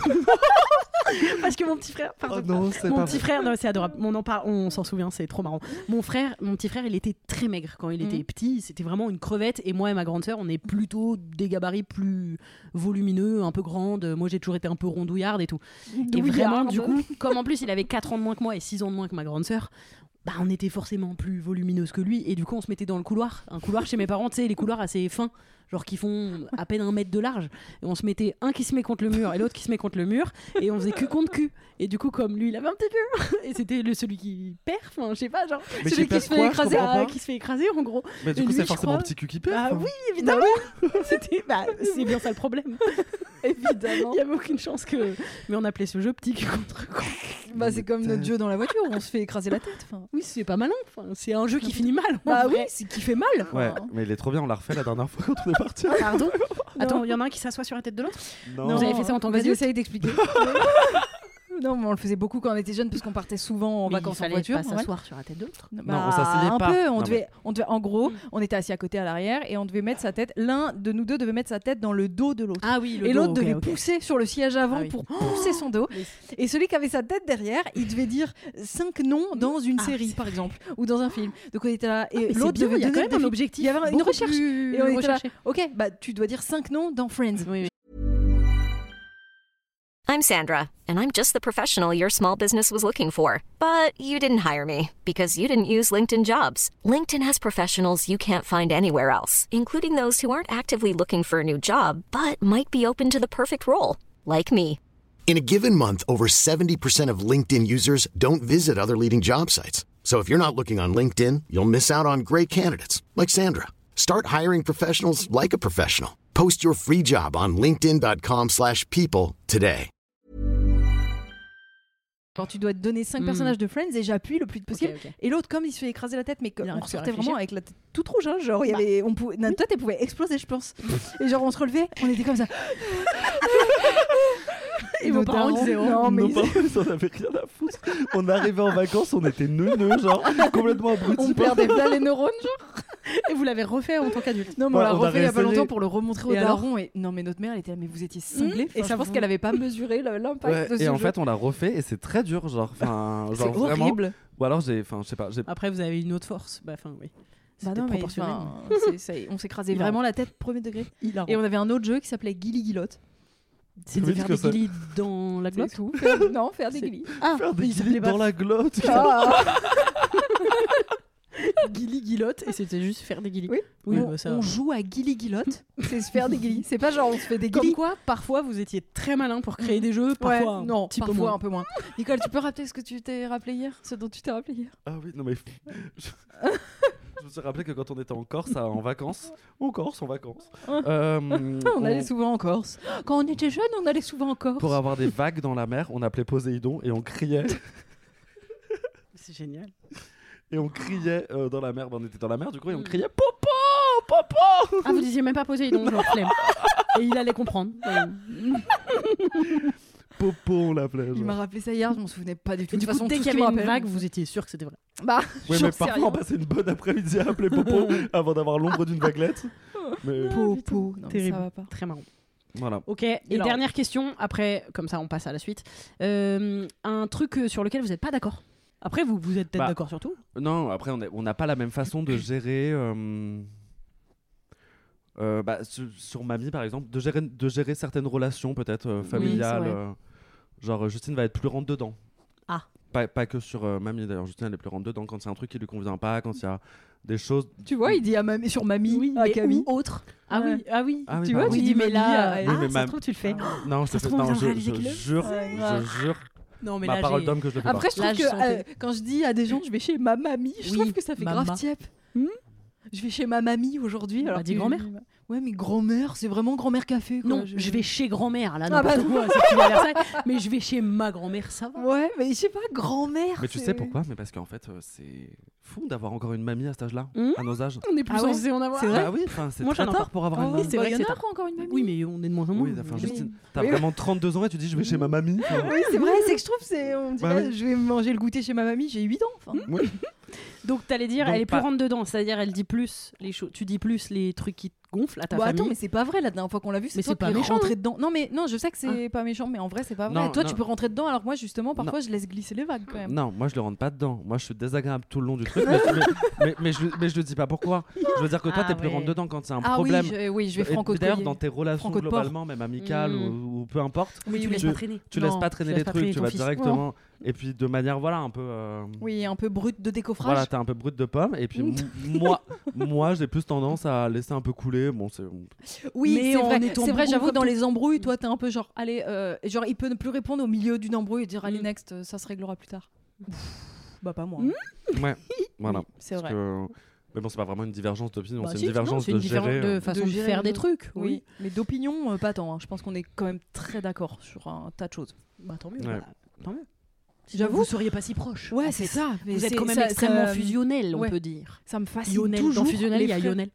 Parce que mon petit frère, pardon. Oh non, c'est Mon pas petit frère, non, c'est adorable. On s'en souvient, c'est trop marrant. Mon petit frère, il était très maigre quand il était petit. C'était vraiment une crevette. Et moi et ma grande sœur, on est plutôt des gabarits plus volumineux, un peu grandes. Moi, j'ai toujours été un peu rondouillarde et tout. Et vraiment, du coup, comme en plus il avait 4 ans de moins que moi et 6 ans de moins que ma grande sœur, on était forcément plus volumineuse que lui et du coup on se mettait dans le couloir, un couloir chez mes parents, tu sais les couloirs assez fins, genre qui font à peine 1 mètre de large, et on se mettait un qui se met contre le mur et l'autre qui se met contre le mur et on faisait cul contre cul, et du coup comme lui il avait un petit cul et c'était celui qui perd, enfin je sais pas, genre Mais celui qui se fait écraser en gros. Mais du Et coup lui, c'est je forcément crois- le petit cul qui perd. Ah oui évidemment. C'était c'est bien ça le problème. Évidemment. Il y avait aucune chance que, mais on appelait ce jeu petit cul contre cul. Bah, c'est comme notre jeu dans la voiture où on se fait écraser la tête. Enfin. Oui c'est pas malin, enfin, c'est un jeu qui finit mal. en Bah oui, vrai. c'est qui fait mal. Ouais, Enfin. mais il est trop bien, on l'a refait la dernière fois quand on est parti. Pardon. Attends, il y en a un qui s'assoit sur la tête de l'autre. Non. Vous avez fait ça en tant Vas-y, qu'adulte. essaye d'expliquer. Non, mais on le faisait beaucoup quand on était jeunes parce qu'on partait souvent en Mais vacances il en fallait voiture. pas s'asseoir sur la tête de l'autre. Ouais. on s'asseyait un pas. peu. On Non, devait, en gros, on était assis à côté à l'arrière et on devait mettre sa tête. L'un de nous deux devait mettre sa tête dans le dos de l'autre. Ah oui, Et l'autre devait pousser sur le siège avant Ah oui. pour pousser son dos. Et celui qui avait sa tête derrière, il devait dire 5 noms dans une série, par exemple, ou dans un film. Donc on était là. Et l'autre devait il y a quand donner même un des- objectif. Il y avait une beaucoup recherche. plus Et on était là. recherché. Ok, bah tu dois dire 5 noms dans Friends. Oui, oui. I'm Sandra, and I'm just the professional your small business was looking for. But you didn't hire me because you didn't use LinkedIn Jobs. LinkedIn has professionals you can't find anywhere else, including those who aren't actively looking for a new job, but might be open to the perfect role, like me. In a given month, over 70% of LinkedIn users don't visit other leading job sites. So if you're not looking on LinkedIn, you'll miss out on great candidates like Sandra. Start hiring professionals like a professional. Post your free job on linkedin.com/people today. Alors tu dois te donner 5 personnages de Friends et j'appuie le plus vite possible. Ok. Et l'autre, comme il se fait écraser la tête, mais Il on arrête de ressortait réfléchir. vraiment avec la tête toute rouge, hein, genre il y avait, notre tête elle pouvait exploser, je pense. Et genre on se relevait, on était comme ça. Et vos parents darons, disaient non mais Nos parents, ils en avaient rien à foutre. On arrivait en vacances, on était neuneux, genre complètement abrutis. on perdait là les neurones, genre. Et vous l'avez refait en tant qu'adulte. Non mais Ouais, on l'a on a refait il y a pas réessayé. longtemps pour le remontrer au Et alors daron. Et non mais notre mère elle était là, mais vous étiez cinglés. Et Et ça je pense vous- qu'elle avait pas mesuré l'impact Ouais, de ce et en jeu. fait, on l'a refait et c'est très dur, genre. Enfin, C'est genre vraiment. horrible. Ou alors je sais pas. Après, vous avez une autre force. Bah, enfin, oui. Bah C'était non mais proportionnel. on s'écrasait Hilarant. vraiment la tête premier degré. Hilarant. Et on avait un autre jeu qui s'appelait Guili Guilotte. C'est de Oui, faire que des ça- guilis dans la glotte. C'est tout. Non, faire des C'est- guilis. Ah, Faire des il s'appelait guilis pas dans la glotte. guili guilotte et c'était juste faire des guilis. Oui. Oui, on, bah, ça. on joue à Guili Guilotte. C'est se faire des guilis. C'est pas genre on se fait des Comme guilis. quoi, parfois, vous étiez très malin pour créer des jeux, Ouais, parfois non, un petit peu parfois moins. un peu moins. Nicole, tu peux rappeler ce que tu t'es rappelé hier, ce dont tu t'es rappelé hier. Ah oui, non mais. Je me suis rappelé que quand on était en Corse, en vacances. En vacances. On allait souvent en Corse. Quand on était jeune, on allait souvent en Corse. Pour avoir des vagues dans la mer, on appelait Poséidon et on criait. C'est génial. Et on criait dans la mer. On était dans la mer du coup et on criait Popo Popo. Ah, vous disiez même pas Poséidon, genre flemme. Et il allait comprendre. Popo, on l'appelait. Il genre. m'a rappelé ça hier, je m'en souvenais pas du tout. Et De du toute coup, façon, dès tout qu'il ce y qui avait me une rappelle- vague, vous étiez sûr que c'était vrai. Bah, Oui, j'en mais sais parfois rien. on passait une bonne après-midi à appeler Popo avant d'avoir l'ombre d'une vaguelette. Mais Popo. Non, mais Terrible. ça va pas. Très marrant. voilà. Ok, et alors dernière question, après, comme ça on passe à la suite. Un truc sur lequel vous n'êtes pas d'accord. Après, vous êtes peut-être Bah, d'accord sur tout. Non, après on n'a pas la même façon de gérer. Sur Mamie par exemple, de gérer certaines relations peut-être familiales. c'est vrai. Genre Justine va être plus rentre dedans. Ah. Pas que sur Mamie d'ailleurs, Justine elle est plus rentre dedans quand c'est un truc qui lui convient pas, quand il y a des choses. Tu vois, il dit à sur mamie, à mais Camille. ou autre. Ah Ouais. oui, ah oui. Ah oui, Tu vois, pardon. tu dis mais mamie là, à elle. Oui, ah, mais ça ma- se trouve, tu le fais. Non, Ça je, se trouve, on vient de je réaliser que le- jure, Ouais, je jure, Non, mais ma là, parole j'ai- d'homme que je le fais Après, pas. je Là, trouve je que sentais. quand je dis à des gens, je vais chez ma mamie, je Oui, trouve que ça fait mama. grave tiep. Je vais chez ma mamie aujourd'hui. Bah, Alors dis que- grand-mère. Ouais, mais grand-mère, c'est vraiment grand-mère café. Quoi. Non, je vais chez grand-mère, là, Ah bah n'importe non. quoi, c'est plus à Versailles. Mais je vais chez ma grand-mère, ça va. Ouais, mais je sais pas, grand-mère. Mais tu c'est- sais pourquoi? Mais parce qu'en fait, c'est fou d'avoir encore une mamie à cet âge-là, Hmm à nos âges. On est plus Ah ouais censé en avoir. C'est vrai Bah oui, enfin, c'est Moi, très j'en ai tard pas. pour avoir une Oh, mamie. c'est vrai bah, que y c'est en a tard. qui ont encore une mamie. Oui, mais on est de moins en moins. Oui, enfin, Oui. Justine, t'as Oui. vraiment 32 ans et tu dis je vais chez ma mamie. Enfin, Oui, c'est vrai, c'est que je trouve, on dirait, Bah oui. je vais manger le goûter chez ma mamie, j'ai 8 ans. Enfin. oui. Donc, t'allais dire, Donc, elle est plus pas- rentre dedans, c'est-à-dire, elle dit plus les choses. Tu dis plus les trucs qui te gonflent à ta Bon, famille. attends, mais c'est pas vrai, la dernière fois qu'on l'a vu, Mais c'est toi c'est pas qui es méchant, rentré hein. dedans. Non, mais non, je sais que c'est pas méchant, mais en vrai, c'est pas vrai. Non, Toi, non. tu peux rentrer dedans, alors que moi, justement, parfois, je laisse glisser les vagues quand même. Non, moi je le rentre pas dedans. Moi je suis désagréable tout le long du truc. mais je le dis pas pourquoi. Je veux dire que toi Ah t'es plus ouais. rentre dedans quand c'est un Ah problème. oui, je vais Et franco d'ailleurs, dans tes relations Franco de globalement, même amicales Mm. ou ou peu importe. Oui, tu laisses pas traîner. Tu laisses pas traîner les trucs, tu vas directement. Et puis de manière, voilà, un peu. Oui, un peu brute de décoffrage. Voilà, t'es un peu brute de pomme. Et puis moi, j'ai plus tendance à laisser un peu couler. Bon, c'est. Oui, mais c'est vrai, j'avoue, dans les embrouilles, toi, t'es un peu genre, allez, genre, il peut ne plus répondre au milieu d'une embrouille et dire, allez, next, ça se réglera plus tard. Bah, pas moi. Ouais, voilà. Oui, c'est vrai. Mais bon, c'est pas vraiment une divergence d'opinion, Bah c'est si, une divergence non, de c'est une gérer. de façon de faire des trucs. Oui, mais d'opinion, pas tant. Hein. Je pense qu'on est quand même très d'accord sur un tas de choses. Bah tant mieux. Ouais. Tant mieux. J'avoue, vous seriez pas si proches. Ouais, c'est ça. Vous êtes quand même extrêmement fusionnel, on peut dire. Ça me fascine Lionel, toujours. dans fusionnel, il y a Lionel.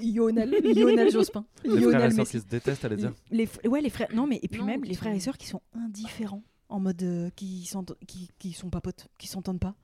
Lionel Jospin. Les frères et sœurs qui se détestent, allez dire. Les frères. Non, mais et puis Non, même qui les sont- frères et sœurs qui sont indifférents, en mode qui sont pas potes, qui s'entendent pas.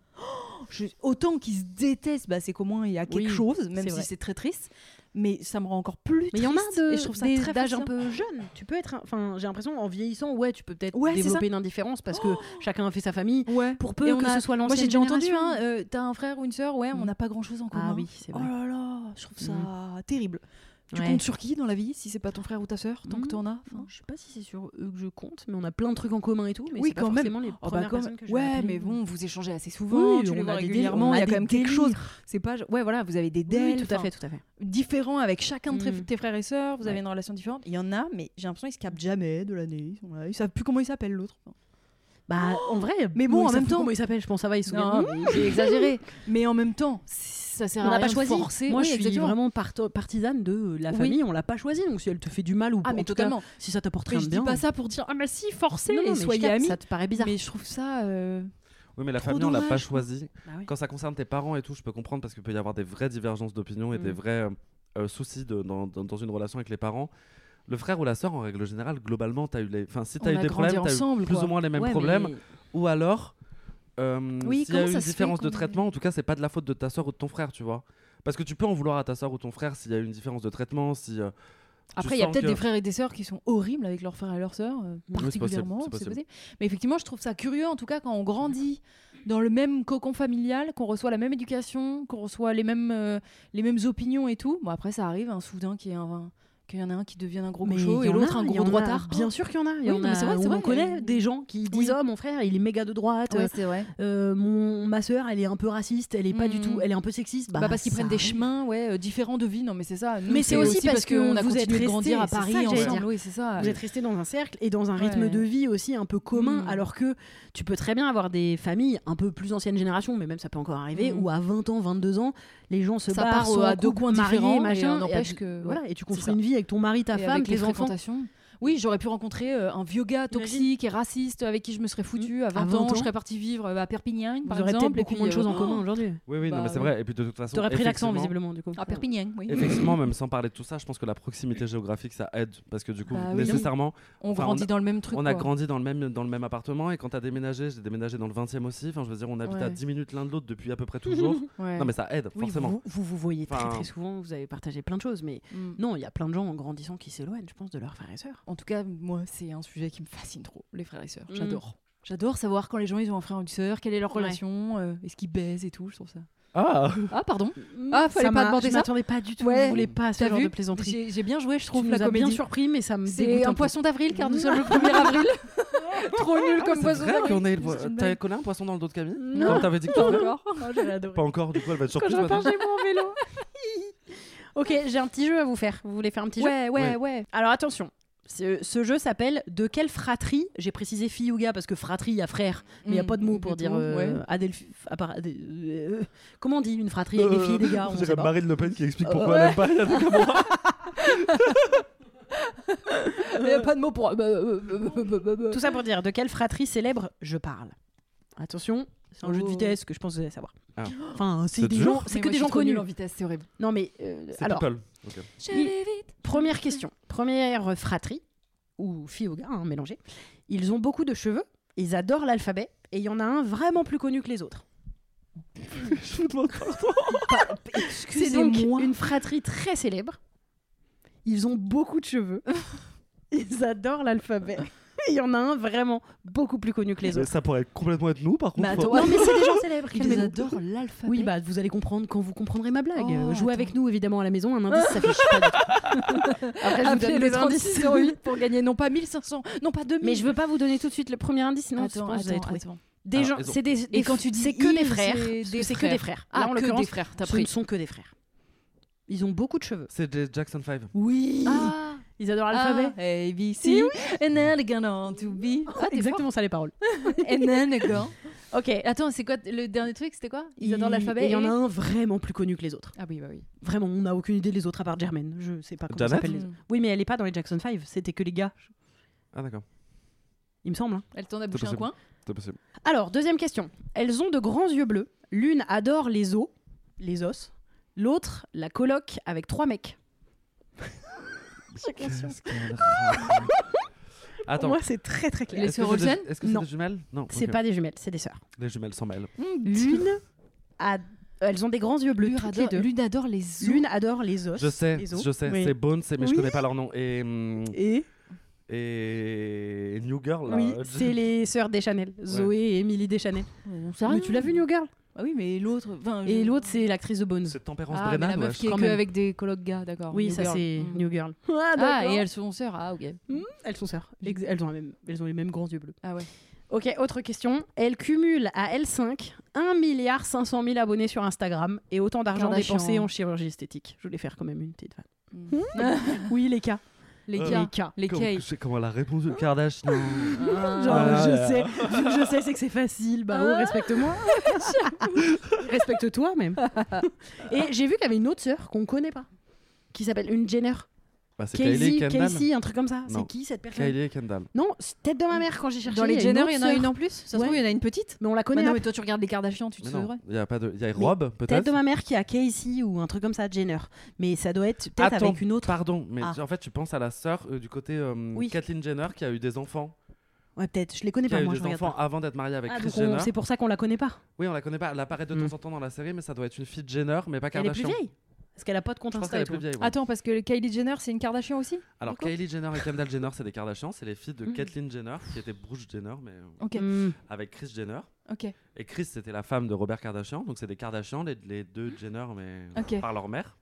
Autant qu'ils se détestent, bah c'est qu'au moins il y a quelque chose, même c'est si vrai. c'est très triste. Mais ça me rend encore plus triste. Mais il y en a et je trouve ça très d'âge un fascinant. peu jeune. Tu peux être, enfin, j'ai l'impression en vieillissant, ouais, tu peux peut-être Ouais, c'est développer ça. une indifférence parce que chacun a fait sa famille. Ouais. Pour Et peu on que a- ce soit Moi l'ancienne j'ai déjà entendu, génération. t'as un frère ou une sœur, ouais, on n'a pas grand chose en commun. Ah oui, c'est Oh vrai. là là, je trouve ça terrible. Tu Ouais. comptes sur qui dans la vie si c'est pas ton frère ou ta sœur, tant que t'en as Enfin, je sais pas si c'est sur eux que je compte, mais on a plein de trucs en commun et tout. Mais Oui, c'est pas quand même. forcément les Oh, bah, premières quand personnes même. que je vais Ouais, appeler. mais bon, vous échangez assez souvent, Oui, tu les on vois a des régulièrement, on a il y a des quand même quelque chose. délires. C'est pas, ouais, voilà, vous avez des délais, Oui, tout à fait. différents avec chacun de Mm. tes frères et sœurs, vous avez Ouais. une relation différente. Il y en a, mais j'ai l'impression qu'ils se captent jamais de l'année. Ils sont là, ils savent plus comment il s'appelle l'autre. Bah, en vrai, Mais bon, ils en savent même plus temps- comment il s'appelle, je pense, ça va, ils se Non, souviennent. mais j'ai exagéré. Mais en même temps, ça sert On à n'a rien pas choisi. de forcer. Moi, Oui, je suis exactement. vraiment partisane de la Oui. famille. On l'a pas choisi, donc si elle te fait du mal ou Ah, mais en tout cas, totalement. si ça t'apporte Mais rien je de dis bien. pas ça pour dire ah mais si forcez Non, non, et mais je soyez capte, amis. ça te paraît bizarre. Mais je trouve ça. Oui, mais la Trop famille, on l'a pas dommage. choisi. Bah oui. Quand ça concerne tes parents et tout, je peux comprendre parce qu'il peut y avoir des vraies divergences d'opinion et des vrais soucis dans une relation avec les parents. Le frère ou la sœur, en règle générale, globalement, si t'as On eu a des grandi problèmes, t'as ensemble, eu plus quoi. ou moins les mêmes Ouais, problèmes. mais- Ou alors, Oui, s'il y a comment eu ça une se fait différence de qu'on- traitement, en tout cas, c'est pas de la faute de ta sœur ou de ton frère, tu vois. Parce que tu peux en vouloir à ta sœur ou ton frère s'il y a eu une différence de traitement, si. Après, il y a peut-être des frères et des sœurs qui sont horribles avec leurs frères et leurs sœurs, particulièrement. c'est possible. Mais effectivement, je trouve ça curieux, en tout cas, quand on grandit dans le même cocon familial, qu'on reçoit la même éducation, qu'on reçoit les mêmes opinions et tout. Bon, après, ça arrive, un soudain qu'il y en a un qui devienne un gros cochon et l'autre un gros droitard. Bien sûr qu'il y en a. Il y Oui, en non, mais a. c'est vrai, c'est On vrai. connaît des gens qui disent Oui. oh mon frère il est méga de droite. Ouais, c'est vrai. Ma sœur elle est un peu raciste. Elle est pas du tout. Elle est un peu sexiste. Bah, parce qu'ils ça prennent des arrive. chemins différents de vie. Non, mais c'est ça. Nous, Mais c'est aussi parce que qu'on a vous êtes continué de grandir à restés, c'est Paris ça que j'allais ensemble. dire. Oui, c'est ça. Vous êtes restés dans un cercle et dans un rythme Ouais. de vie aussi un peu commun, Mm. alors que tu peux très bien avoir des familles un peu plus ancienne génération, mais même ça peut encore arriver, où à 20 ans, 22 ans, les gens se Ça barrent part, sont à en deux couple, coins mariés, différents, machin, et n'empêche et que- voilà, ouais, et tu c'est construis ça. une vie avec ton mari, ta Et femme, avec les tes enfants. fréquentations. Oui, j'aurais pu rencontrer un vieux gars toxique et raciste avec qui je me serais foutu à 20 ans. Je serais parti vivre à Perpignan, Vous par aurez exemple. peut-être beaucoup moins de choses en commun aujourd'hui. Oui, non, Bah, mais c'est oui. vrai. Et puis de toute façon. T'aurais pris l'accent effectivement- visiblement du coup. À Perpignan, oui. Effectivement, même sans parler de tout ça, je pense que la proximité géographique, ça aide. Parce que du coup, Bah oui. nécessairement, On enfin, grandit dans le même truc. on a quoi. grandi dans le même appartement. Et quand t'as déménagé, j'ai déménagé dans le 20e aussi. Enfin, je veux dire, on habite à Ouais. 10 minutes l'un de l'autre depuis à peu près toujours. Ouais. Non, mais ça aide, Oui, forcément. vous voyez Enfin, très souvent, vous avez partagé plein de choses, mais Mm. non, il y a plein de gens en grandissant qui s'éloignent, je pense, de leurs frères et sœurs. En tout cas, moi, c'est un sujet qui me fascine trop, les frères et sœurs. Mm. J'adore. J'adore savoir quand les gens ils ont un frère ou une sœur, quelle est leur Ouais. relation, est-ce qu'ils baisent et tout. Je trouve ça. Ah Ah, pardon. Ah, fallait Ça pas m'a- demander je ça. m'attendais pas du tout. Ouais. Je voulais pas ce T'as genre vu de plaisanterie. J'ai bien joué, je trouve, Tu la nous as bien comédie. surpris, mais ça me C'est dégoûte un peu. poisson d'avril car nous sommes le 1er avril. Trop nul comme c'est poisson vrai d'avril. qu'on est. C'est une T'avais blague. collé un poisson dans le dos de Camille Non. Comme t'avais dit que tu Pas ferais encore. J'avais adoré. Pas encore, du coup, elle va être Quand surprise je repars maintenant. chez moi en vélo. Ok, j'ai un petit jeu à vous faire. Vous voulez faire un petit jeu Ouais. Alors attention, ce jeu s'appelle De quelle fratrie. J'ai précisé fille ou gars parce que fratrie, il y a frère, mais il n'y a pas de mot pour dire comment on dit une fratrie avec des filles et des gars, on sait pas. Marine Le Pen qui explique pourquoi elle aime pas Yann Nakamura. Il n'y a pas de mot pour. Tout ça pour dire de quelle fratrie célèbre je parle. Attention, c'est un jeu de vitesse que je pense que vous allez savoir. Ah. Enfin, c'est C'est des dur. gens, c'est que des gens connus. en vitesse, c'est horrible. Non mais C'est alors, People. Ok. première question, première fratrie ou fille ou gars, hein, mélangé. Ils ont beaucoup de cheveux, ils adorent l'alphabet et il y en a un vraiment plus connu que les autres. Je vous demande pardon. C'est donc une fratrie très célèbre. Ils ont beaucoup de cheveux. Ils adorent l'alphabet. Il y en a un vraiment beaucoup plus connu que les autres. Ça pourrait complètement être nous, par contre. Mais attends, Non, mais c'est des gens célèbres. Ils calmez-vous. adorent l'alphabet. Oui, bah vous allez comprendre quand vous comprendrez ma blague. Oh, Jouez attends. avec nous évidemment à la maison. Un indice, ça fait pas du tout. Après, je vous Appelez donne le des indices. 3608 pour gagner non pas 1500, non pas 2000. Mais je veux pas vous donner tout de suite le premier indice, sinon je Attends, pense que vous allez trouver. attends. Des Alors, gens, ils ont- c'est des. Et quand tu dis c'est que des ils, frères, c'est parce des que c'est que frères. des frères. Ah, Là, en que l'occurrence, des frères, t'as ce pris. ne sont que des frères. Ils ont beaucoup de cheveux. C'est des Jackson 5. Oui. Ah, Ils adorent l'alphabet. A, B, C, and then again on to be. Ah, t'es Exactement ça les paroles. fort. And then again. Ok. Attends, c'est quoi le dernier truc? C'était quoi? Ils adorent l'alphabet. Et il y en a un vraiment plus connu que les autres. Ah oui, bah oui. Vraiment, on n'a aucune idée des autres à part Jermaine. Je sais pas comment Janet s'appellent les autres. Oui, mais elle est pas dans les Jackson 5. C'était que les gars. Ah, d'accord. Il me semble. Hein. Elle t'en a bouché un possible. coin. C'est possible. Alors, deuxième question. Elles ont de grands yeux bleus. L'une adore les os. L'autre, la coloc avec 3 mecs. Qu'est-ce qu'elle raconte? Pour Attends. moi, c'est très très clair. Les Est-ce que sœurs c'est des- Olsen? Est-ce que c'est Non. des jumelles? Non. C'est ok. pas des jumelles, c'est des sœurs. Les jumelles s'en mêlent. L'une elles ont des grands yeux bleus toutes les deux. L'une adore les os. L'une adore les os. Je sais, les os. je sais. Oui. C'est Bones, mais je Oui. connais pas leur nom. Et Et New Girl, là. oui, c'est les sœurs Deschanel, Zoé et Émilie Deschanel. Mais tu l'as vu New Girl? Ah oui, mais l'autre. Et l'autre, c'est l'actrice de Bones. C'est Tempérance Ah, mais Brennan, la meuf wesh. qui est quand que même. avec des colocs gars, d'accord. Oui, New ça Girl. c'est Mm. New Girl. Ah, et elles sont sœurs. Ah, ok. Elles sont sœurs. Elles ont les mêmes grands yeux bleus. Ah ouais. Ok, autre question. Elle cumule à L5 1,5 milliard abonnés sur Instagram et autant d'argent Kardashian. dépensé en chirurgie esthétique. Je voulais faire quand même une petite fan. Mm. Oui, les cas. Les Euh, cas. Les cas. Les Comment, Kay. je sais comment elle a répondu, Kardashian. Genre, Ah, je là, sais, vu que je sais, c'est que c'est facile. Bah, oh, respecte-moi. Respecte-toi même. Et j'ai vu qu'il y avait une autre sœur qu'on connaît pas, qui s'appelle une Jenner. Bah, c'est Kylie Kendall. Casey, un truc comme ça. Non. C'est qui cette personne? Kylie et Kendall. Non, c'est tête de ma mère quand j'ai cherché. Dans les il y a Jenner, autre il y en a sœur. une en plus. Ça se Ouais. trouve, il y en a une petite. Mais on la Bah connaît. non, hein. mais toi, tu regardes les Kardashians, tu te Mais non, sauverais. il y a pas de. Il y a Mais Rob, Tête peut-être. de ma mère qui a Casey ou un truc comme ça, Jenner. Mais ça doit être peut-être Attends, avec une autre. Pardon, mais Ah. en fait, tu penses à la sœur du côté Oui. Kathleen Jenner qui a eu des enfants. Ouais, peut-être. Je les connais Qui a pas, eu moi. Je des regarde enfants pas. avant d'être mariée avec Ah, Kris donc Jenner. c'est pour ça qu'on la connaît pas. Oui, on la connaît pas. Elle apparaît de Mm. temps en temps dans la série, mais ça doit être une fille de Jenner, mais pas Elle est plus Kardashian. vieille. Parce qu'elle a pas de compte Je pense Insta qu'elle et est plus tout. vieille. ouais. Attends, parce que Kylie Jenner, c'est une Kardashian aussi? Alors, du coup Kylie Jenner et Kendall Jenner, c'est des Kardashians. C'est les filles de Kathleen Jenner, qui était Bruce Jenner, mais Ok. Hmm. avec Kris Jenner. Ok. Et Kris, c'était la femme de Robert Kardashian. Donc, c'est des Kardashians, les deux Jenner, mais Ok. par leur mère.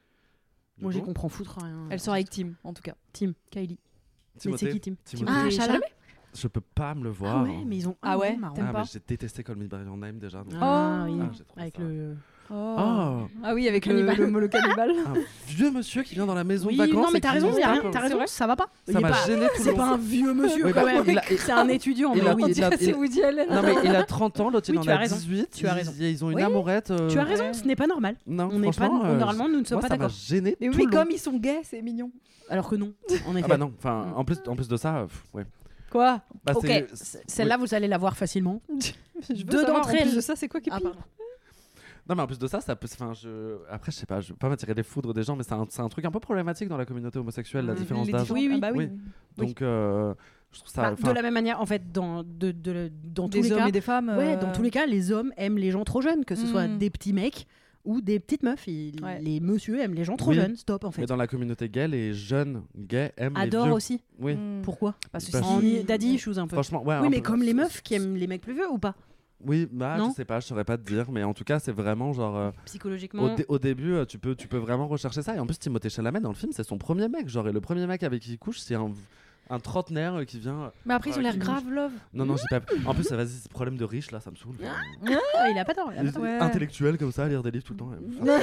Du Moi, j'y coup, comprends foutre rien. Elle sort avec Tim, en tout cas. Tim, Kylie. Mais Timothée. c'est qui Tim? Timothée. Ah, Timothée Chalamet. Je peux pas me le voir. Ah ouais, mais ils ont. Ah ouais, marrant. t'aimes Ah, pas mais j'ai détesté Call Me By Your Name déjà. donc- Ah Oh. oui, Ah, j'ai trouvé avec ça. le. Oh. Oh. Ah oui, avec le Cannibale. le cannibale. Un vieux monsieur qui vient dans la maison Oui, de vacances. non, mais et t'as qui raison, nous y a rien, tape. t'as raison, ça va pas. Ça Il est m'a pas- gêné tout le C'est long. pas un vieux monsieur Oui, quand bah, même. il a- C'est un étudiant. il mais a- oui. il a- C'est Woody Allen. Non, mais il a 30 ans, l'autre il Oui, en tu as a raison. 18. Tu as raison. Ils ont une Oui. amourette. Tu as raison, ce n'est pas normal. Non, On n'est pas. franchement, Normalement, nous ne sommes moi, pas ça m'a d'accord. gêné Mais tout oui, le long. comme ils sont gays, c'est mignon. Alors que non, en effet. Ah bah non, enfin, en plus de ça, ouais. Quoi? Bah, Ok, c'est- celle-là, vous allez la voir facilement. Je veux Deux savoir, d'entre en plus elles. de ça, c'est quoi qui Ah, plie? pardon. Non, mais en plus de ça, ça peut. Enfin, après, je sais pas, je veux pas m'attirer des foudres des gens, mais c'est un truc un peu problématique dans la communauté homosexuelle, la différence Les d'âge. différents- Oui, oui. Ah bah oui. Oui. Donc, je trouve ça. Bah, enfin, de la même manière, en fait, dans tous Des les hommes cas. et des femmes. Ouais, dans tous les cas, les hommes aiment les gens trop jeunes, que ce soit Mm. des petits mecs ou des petites meufs. Ouais. Les messieurs aiment les gens trop Oui. jeunes. Stop, en Mais fait. dans la communauté gay, les jeunes gays aiment les Adore vieux. aussi. Oui. Mm. Pourquoi? Parce que Bah, En si- daddy issues un peu. Franchement, ouais. Oui, un mais peu. comme les meufs qui aiment les mecs plus vieux ou pas? Oui, bah, Non je sais pas, je saurais pas te dire, mais en tout cas, c'est vraiment genre. Psychologiquement. Au début, tu peux vraiment rechercher ça. Et en plus, Timothée Chalamet, dans le film, c'est son premier mec. Genre, et le premier mec avec qui il couche, c'est un trentenaire qui vient. Mais après, ils ont l'air qui- grave love. Non, non, j'ai pas. En plus, vas-y, c'est problème de riche, là, ça me saoule. Ah, il a pas tort. il a pas tort. Ouais. Intellectuel comme ça, à lire des livres tout le temps.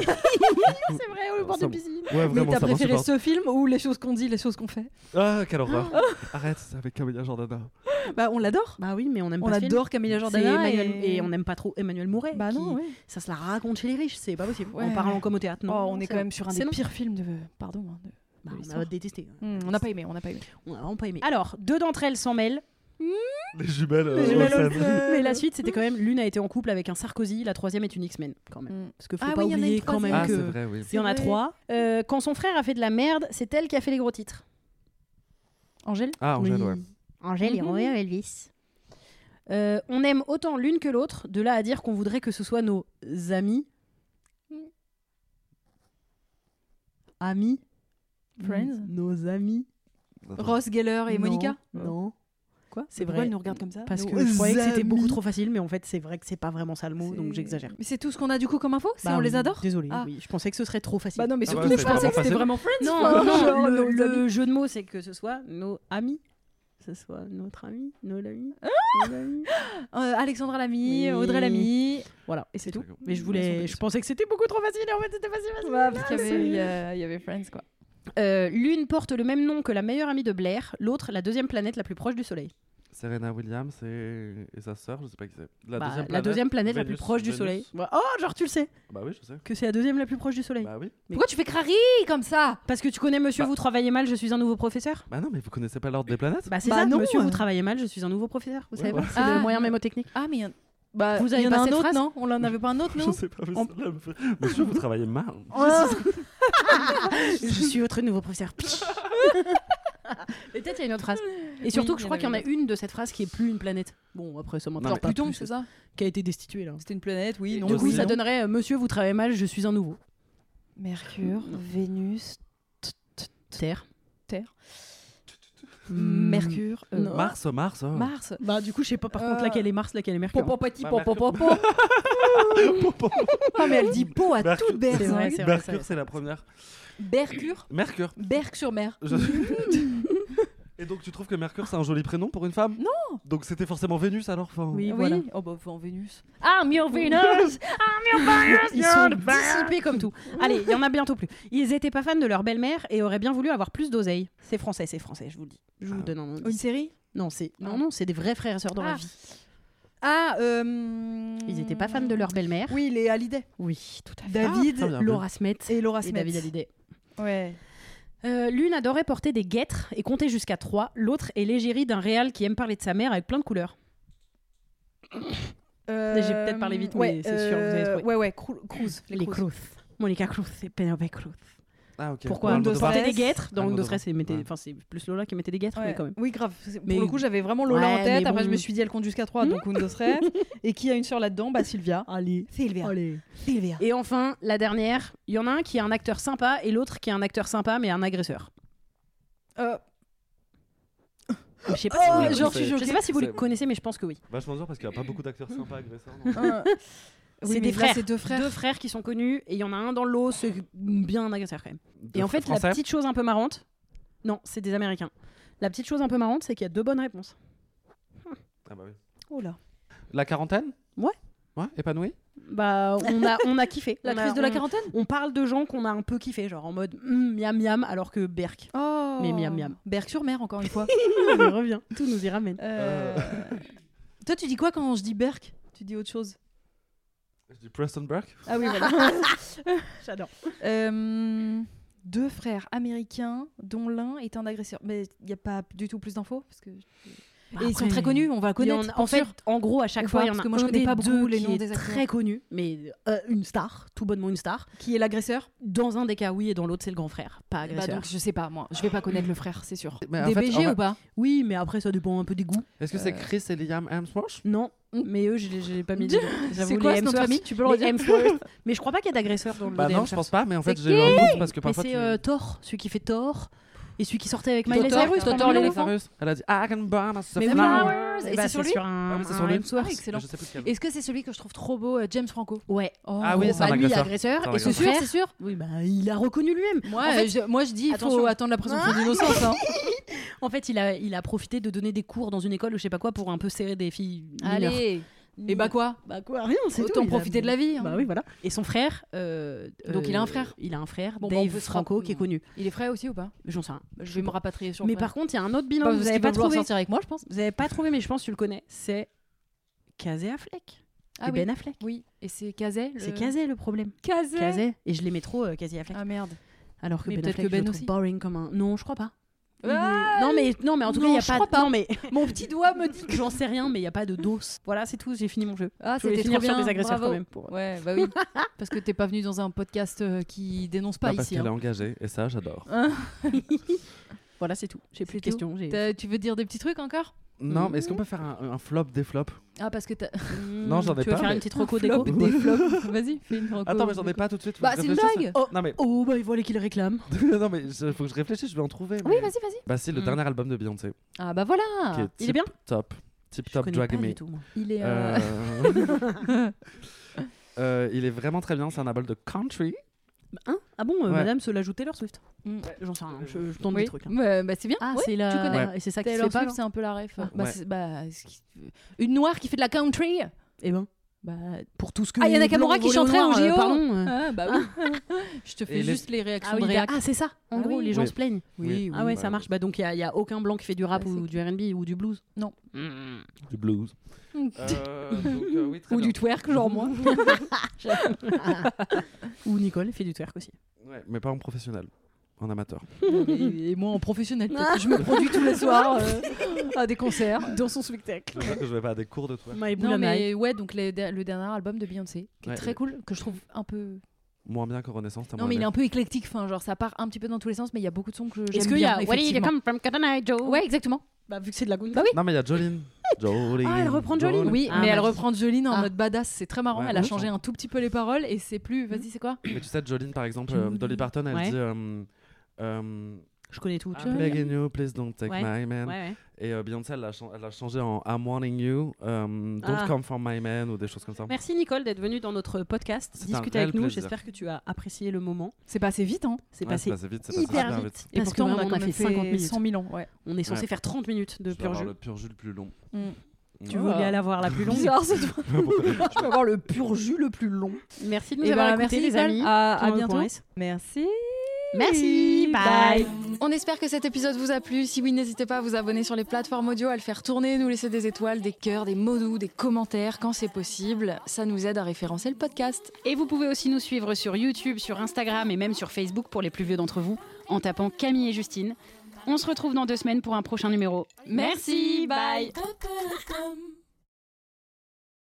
C'est vrai, au bord Ça de me- piscine. Ouais, Mais vraiment, t'as ça préféré m'insupporte. ce film ou les choses qu'on dit, les choses qu'on fait? Ah, quelle horreur. Arrête, c'est avec Camilla Jordana. Bah, on l'adore. Bah oui, mais on aime On pas ce film. adore Camilla C'est Jordana. et on n'aime pas trop Emmanuel Mouret. Bah qui- non, ouais. Ça se la raconte chez les riches, c'est pas possible. Ouais, En parlant ouais. comme au théâtre, non. Oh, on est c'est quand non. même sur un C'est des non. pires films de. Pardon. Hein, Bah, de on l'histoire. a détesté. On n'a pas aimé, on n'a pas aimé. On a vraiment pas aimé. Alors, deux d'entre elles s'en mêlent. Les jumelles. Les jumelles Olsen. Olsen. Mais la suite, c'était quand même l'une a été en couple avec un Sarkozy, la troisième est une X-Men quand même. Parce que faut Ah pas oui, il y en a oublier une quand même Ah, c'est que vrai, oui. il y en a vrai. trois. Quand son frère a fait de la merde, c'est elle qui a fait les gros titres. Angèle? Ah, Angèle, ouais. Angèle et Robert Elvis. On aime autant l'une que l'autre, de là à dire qu'on voudrait que ce soit nos amis. Amis. Friends? Nos amis. Ross Geller et Non, Monica? Non. Quoi? C'est Pourquoi vrai. elle nous regarde comme ça? Parce que je croyais que c'était beaucoup trop facile, mais en fait, c'est vrai que c'est pas vraiment ça le mot, donc j'exagère. Mais c'est tout ce qu'on a du coup comme info? On les adore? Désolée, oui. Je pensais que ce serait trop facile. Bah non, mais surtout, ouais, je c'est pensais que vraiment c'était facile. vraiment Friends. Non, Genre, le jeu de mots, c'est que ce soit nos amis, que ce soit notre ami, nos amis. Alexandra Lamy, Oui. Audrey Lamy. Voilà, et c'est tout. D'accord. Mais je pensais que c'était beaucoup trop facile, et en fait, c'était facile. Parce qu'il y avait Friends, quoi. L'une porte le même nom que la meilleure amie de Blair, l'autre la deuxième planète la plus proche du Soleil. Serena Williams et sa sœur, je sais pas qui c'est. La deuxième planète la plus Vénus, proche du Vénus. Soleil. Oh, genre tu le sais Bah oui, je sais. que c'est la deuxième la plus proche du Soleil. Bah oui. Pourquoi tu fais crari comme ça? Parce que tu connais Monsieur, Bah. vous travaillez mal, je suis un nouveau professeur. Bah non, mais vous connaissez pas l'ordre des planètes? Bah c'est Bah ça, non, Monsieur, vous travaillez mal, je suis un nouveau professeur. Vous Ouais, savez pas? voilà. C'est Ah. le moyen mémotechnique. Ah, mais Vous il avez y en pas a un cette autre, phrase non? On en avait pas un autre, Je non? sais pas, mais celle-là me fait- Monsieur, vous travaillez mal. Je suis votre nouveau professeur. Et peut-être il y a une autre phrase. Et surtout Oui, que je il y en crois qu'il y en a avait une de cette phrase qui est plus une planète. Bon, après ça m'intéresse Non, mais pas Pluton, plus, c'est ça? qui a été destituée là. C'était une planète, oui. Non, Du coup, aussi, ça non. donnerait Monsieur, vous travaillez mal, je suis un nouveau. Mercure, Vénus, Terre. Terre. Hmm. Mercure, Non. Mars. Mars. Bah du coup, je sais pas par contre laquelle est Mars, laquelle est Mercure. Popopati, Bah, popopopo. Ah, mais elle dit po à Mercure. toute berzingue. C'est vrai, c'est vrai. Mercure, c'est la première. Mercure, Mercure. Berck-sur-Mer. Je- Et donc, tu trouves que Mercure, c'est un joli prénom pour une femme? Non. Donc, c'était forcément Vénus alors? Enfin, Oui, Oui. voilà. Oh bah en Vénus. I'm your Venus, I'm your Venus. Ils sont dissipés comme tout. Allez, il y en a bientôt plus. Ils étaient pas fans de leur belle-mère et auraient bien voulu avoir plus d'oseille. C'est français, je vous le dis. Je vous donne un indice. Une série? Non, c'est des vrais frères et sœurs dans la vie. Ah, Ils étaient pas fans de leur belle-mère. Oui, les Hallyday. Oui, tout à fait. David, très bien. Laura Smet et Laura et Smith. David Hallyday. Ouais. L'une adorait porter des guêtres et compter jusqu'à 3. L'autre est l'égérie d'un réal qui aime parler de sa mère avec plein de couleurs. J'ai peut-être parlé vite, mais c'est sûr, vous avez trouvé. Ouais, Cruz. Les Cruz. Monica Cruz et Penelope Cruz. Ah, ok. Pourquoi Undo porter Stress. des guêtres? Dans Undo Stress. Stress, c'est plus Lola qui mettait des guêtres, mais quand même. Oui, grave. Mais- Pour le coup, j'avais vraiment Lola Ouais, en tête. mais Après, bon. je me suis dit, elle compte jusqu'à 3, donc Undo Stress. Et qui a une sœur là-dedans? Bah, Sylvia. Allez. Sylvia. Allez. Sylvia. Et enfin, la dernière, il y en a un qui est un acteur sympa et l'autre qui est un acteur sympa mais un agresseur. Je sais pas si vous les genre, connaissez. je suis Je sais pas si vous les C'est- connaissez, mais je pense que oui. Vachement dur parce qu'il n'y a pas beaucoup d'acteurs sympas agresseurs. C'est Oui, des mais là, frères. c'est deux frères. Deux frères qui sont connus et il y en a un dans l'eau, c'est bien un agresseur quand même. Et en fait, Français? la petite chose un peu marrante, non, c'est des Américains. La petite chose un peu marrante, c'est qu'il y a 2 bonnes réponses. Ah bah oui. Oh là. La quarantaine? Ouais. Ouais, épanoui? Bah, on a kiffé. La On a- crise de la on- quarantaine? On parle de gens qu'on a un peu kiffé, genre en mode miam miam, alors que Berk. Oh. Mais miam miam. Berck-sur-Mer, encore une fois. On y revient, tout nous y ramène. Toi, tu dis quoi quand je dis Berck? Tu dis autre chose? Je dis Preston Burke. Ah oui, voilà. J'adore. 2 frères américains, dont l'un est un agresseur. Mais il n'y a pas du tout plus d'infos parce que... Et ils sont très connus, on va Il y en connaître. a- en fait, en gros, à chaque Ou fois, pas, il y en parce a que moi, je un connais des pas beaucoup deux les qui noms est des acteurs. très connu, mais une star, tout bonnement une star. Qui est l'agresseur? Dans un des cas, oui, et dans l'autre, c'est le grand frère, pas Bah agresseur. donc je sais pas, moi. Je vais pas connaître le frère, c'est sûr. Mais en Des fait, BG en fait- ou pas? Oui, mais après, ça dépend un peu des goûts. Est-ce que c'est Chris et Liam Hemsworth? Non, mais eux, je l'ai pas mis dedans. J'avoue, C'est quoi les ce nom de Hemsworth, famille? Tu peux le redire? les Hemsworth. Mais je crois pas qu'il y a d'agresseur dans le Bah des non, je Hemsworth. pense pas, mais en fait, C'est j'ai eu un doute parce que Mais parfois. c'est Thor, celui qui fait Thor, et celui qui sortait avec Miley Totor, Cyrus. Totor, pendant l'éléphant. longtemps. Elle a dit I can buy myself Mais oui, Flowers. Et bah, c'est sur lui un, c'est sur un lui. Hemsworth. Ah, excellent. Je sais plus lequel. Est-ce que c'est celui que je trouve trop beau, James Franco? Ouais. Ah oui, c'est un Bah, lui, agresseur. agresseur. C'est un Et son agresseur. frère, C'est sûr? oui, bah, il a reconnu lui-même. Moi, En fait, moi je dis, il faut attention. attendre la présomption d'innocence. Hein. En fait, il a profité de donner des cours dans une école ou je sais pas quoi pour un peu serrer des filles mineures. Allez. Et bah quoi? Bah quoi, rien, c'est tout. Autant Il a- profiter de la vie. hein. Bah oui, voilà. Et son frère. Donc il a un frère. Il a un frère, Bon, bah, on Dave peut se Franco, rappeler. qui est connu. Il est frais aussi ou pas? J'en sais rien. Je vais me rapatrier sur Mais le frère. par contre, il y a un autre binôme. Pas Vous parce avez qu'il pas va vouloir trouvé. sortir avec moi, je pense. Vous avez pas trouvé, mais je pense que tu le connais. C'est Casey Affleck. Ah et oui. Ben Affleck. Oui. Et c'est Cazet. C'est Casey le problème. Cazet. Casey. Et je l'aimais trop, Casey Affleck. Ah merde. Alors que mais Ben peut-être Affleck, que Ben je le trouve aussi. boring comme un. Non, je crois pas. Ah, non mais en tout cas, il non, y a je pas. crois pas. Non mais Mon petit doigt me dit. j'en sais rien, mais il y a pas de dos. Voilà, c'est tout. J'ai fini mon jeu. Ah, Je voulais c'était finir trop sur bien. des agresseurs bravo. quand même. Pour... Ouais, bah oui. Parce que t'es pas venu dans un podcast qui dénonce pas Bah, parce ici. qu'elle est hein. engagée, et ça, j'adore. Voilà, c'est tout. J'ai plus de C'est tout. questions. Tu veux dire des petits trucs encore? Non, mais est-ce qu'on peut faire un flop des flops? Ah, parce que t'as. Non, j'en ai pas. Tu veux faire une petite reco déco? Des flops. Vas-y, fais une reco. Attends, mais j'en ai pas tout de suite. Bah, c'est une blague. Non, mais. Oh, bah, il voilà qu'il réclame. Non, mais il faut que je réfléchisse, je vais en trouver. Oui, mais- vas-y. Bah, c'est le dernier album de Beyoncé. Ah, bah voilà. Qui est Il est bien Top. Tip Je Top connais Drag pas Me. du tout, moi. Il est. Il est vraiment très bien, c'est un album de country. Hein ah bon, Ouais. madame se l'ajoute Taylor Swift. Mm. J'en sais rien, je tente Oui. des trucs. Hein. Bah, c'est bien. Ah, Ouais, c'est la. tu connais. Et c'est ça qui se Taylor fait pas. Swift, c'est un peu la ref. Ah. Bah, Ouais. une noire qui fait de la country. Eh ben, Bah. pour tout ce que. Ah, il y a les Nakamura Blancs qui volent chanterait au noir, JO. Pardon. Ah, bah oui. Je te fais Et juste les Ah, réactions oui, de réac. c'est ça. En Ah gros, oui. les gens Oui. se plaignent. Oui, Ah ouais, ouais. ça marche. Bah donc il y a aucun blanc qui fait du rap Ouais, ou du R&B ou du blues. Non. Du blues. Mm. Oui, très Ou bien. du twerk, genre moi. Ou Nicole fait du twerk aussi. Ouais, mais pas en professionnel, en amateur. Et moi en professionnel, peut-être. Je me produis tous les soirs à des concerts. Dans son spectacle. C'est vrai que je vais pas à des cours de toi. My Non, Boula My. mais ouais, donc le dernier album de Beyoncé, qui est Ouais, très cool, que je trouve un peu. Moins bien que Renaissance, t'as Non, moins mais il est aimé. un peu éclectique, enfin, genre ça part un petit peu dans tous les sens, mais il y a beaucoup de sons que j'aime Est-ce qu'il y bien. a Where did you effectivement. come from, Cotton Eye Joe? Ouais, exactement. Bah vu que c'est de la country. Bah oui. Non, mais il y a Jolene. Jolene. Ah, elle reprend Jolene. Oui, Ah, mais elle bah, reprend Jolene en Ah. mode badass, c'est très marrant. Ouais, Elle a ouais. changé un tout petit peu les paroles et c'est plus. Vas-y, c'est quoi? Mais tu sais, Jolene, par exemple, Dolly Parton, elle Ouais. dit Je connais tout. I'm begging you, please don't take Ouais. my man. Ouais. Et Beyoncé, elle a changé en I'm warning you, don't Ah. come from my man, ou des choses comme ça. Merci Nicole d'être venue dans notre podcast, C'est un discuter réel avec nous. plaisir. J'espère que tu as apprécié le moment. C'est passé vite, hein? C'est Ouais, passé vite, c'est passé hyper super vite. Et Parce pourtant, que on a vraiment, quand on a même fait 50 minutes. 100 000 ans. Ouais. On est censé Ouais. faire 30 minutes de Je vais pur avoir jus. le pur jus le plus long. Tu voulais aller avoir la plus longue. Bizarre, c'est toi. Je peux avoir le pur jus le plus long. Merci de nous Et avoir bah, écoutés, merci, les amis. Nicole. À Tout le monde bientôt. point S. Merci. Merci, bye. On espère que cet épisode vous a plu. Si oui, n'hésitez pas à vous abonner sur les plateformes audio, à le faire tourner, nous laisser des étoiles, des cœurs, des mots doux, des commentaires quand c'est possible. Ça nous aide à référencer le podcast. Et vous pouvez aussi nous suivre sur YouTube, sur Instagram et même sur Facebook pour les plus vieux d'entre vous, en tapant Camille et Justine. On se retrouve dans 2 semaines pour un prochain numéro. Merci, bye.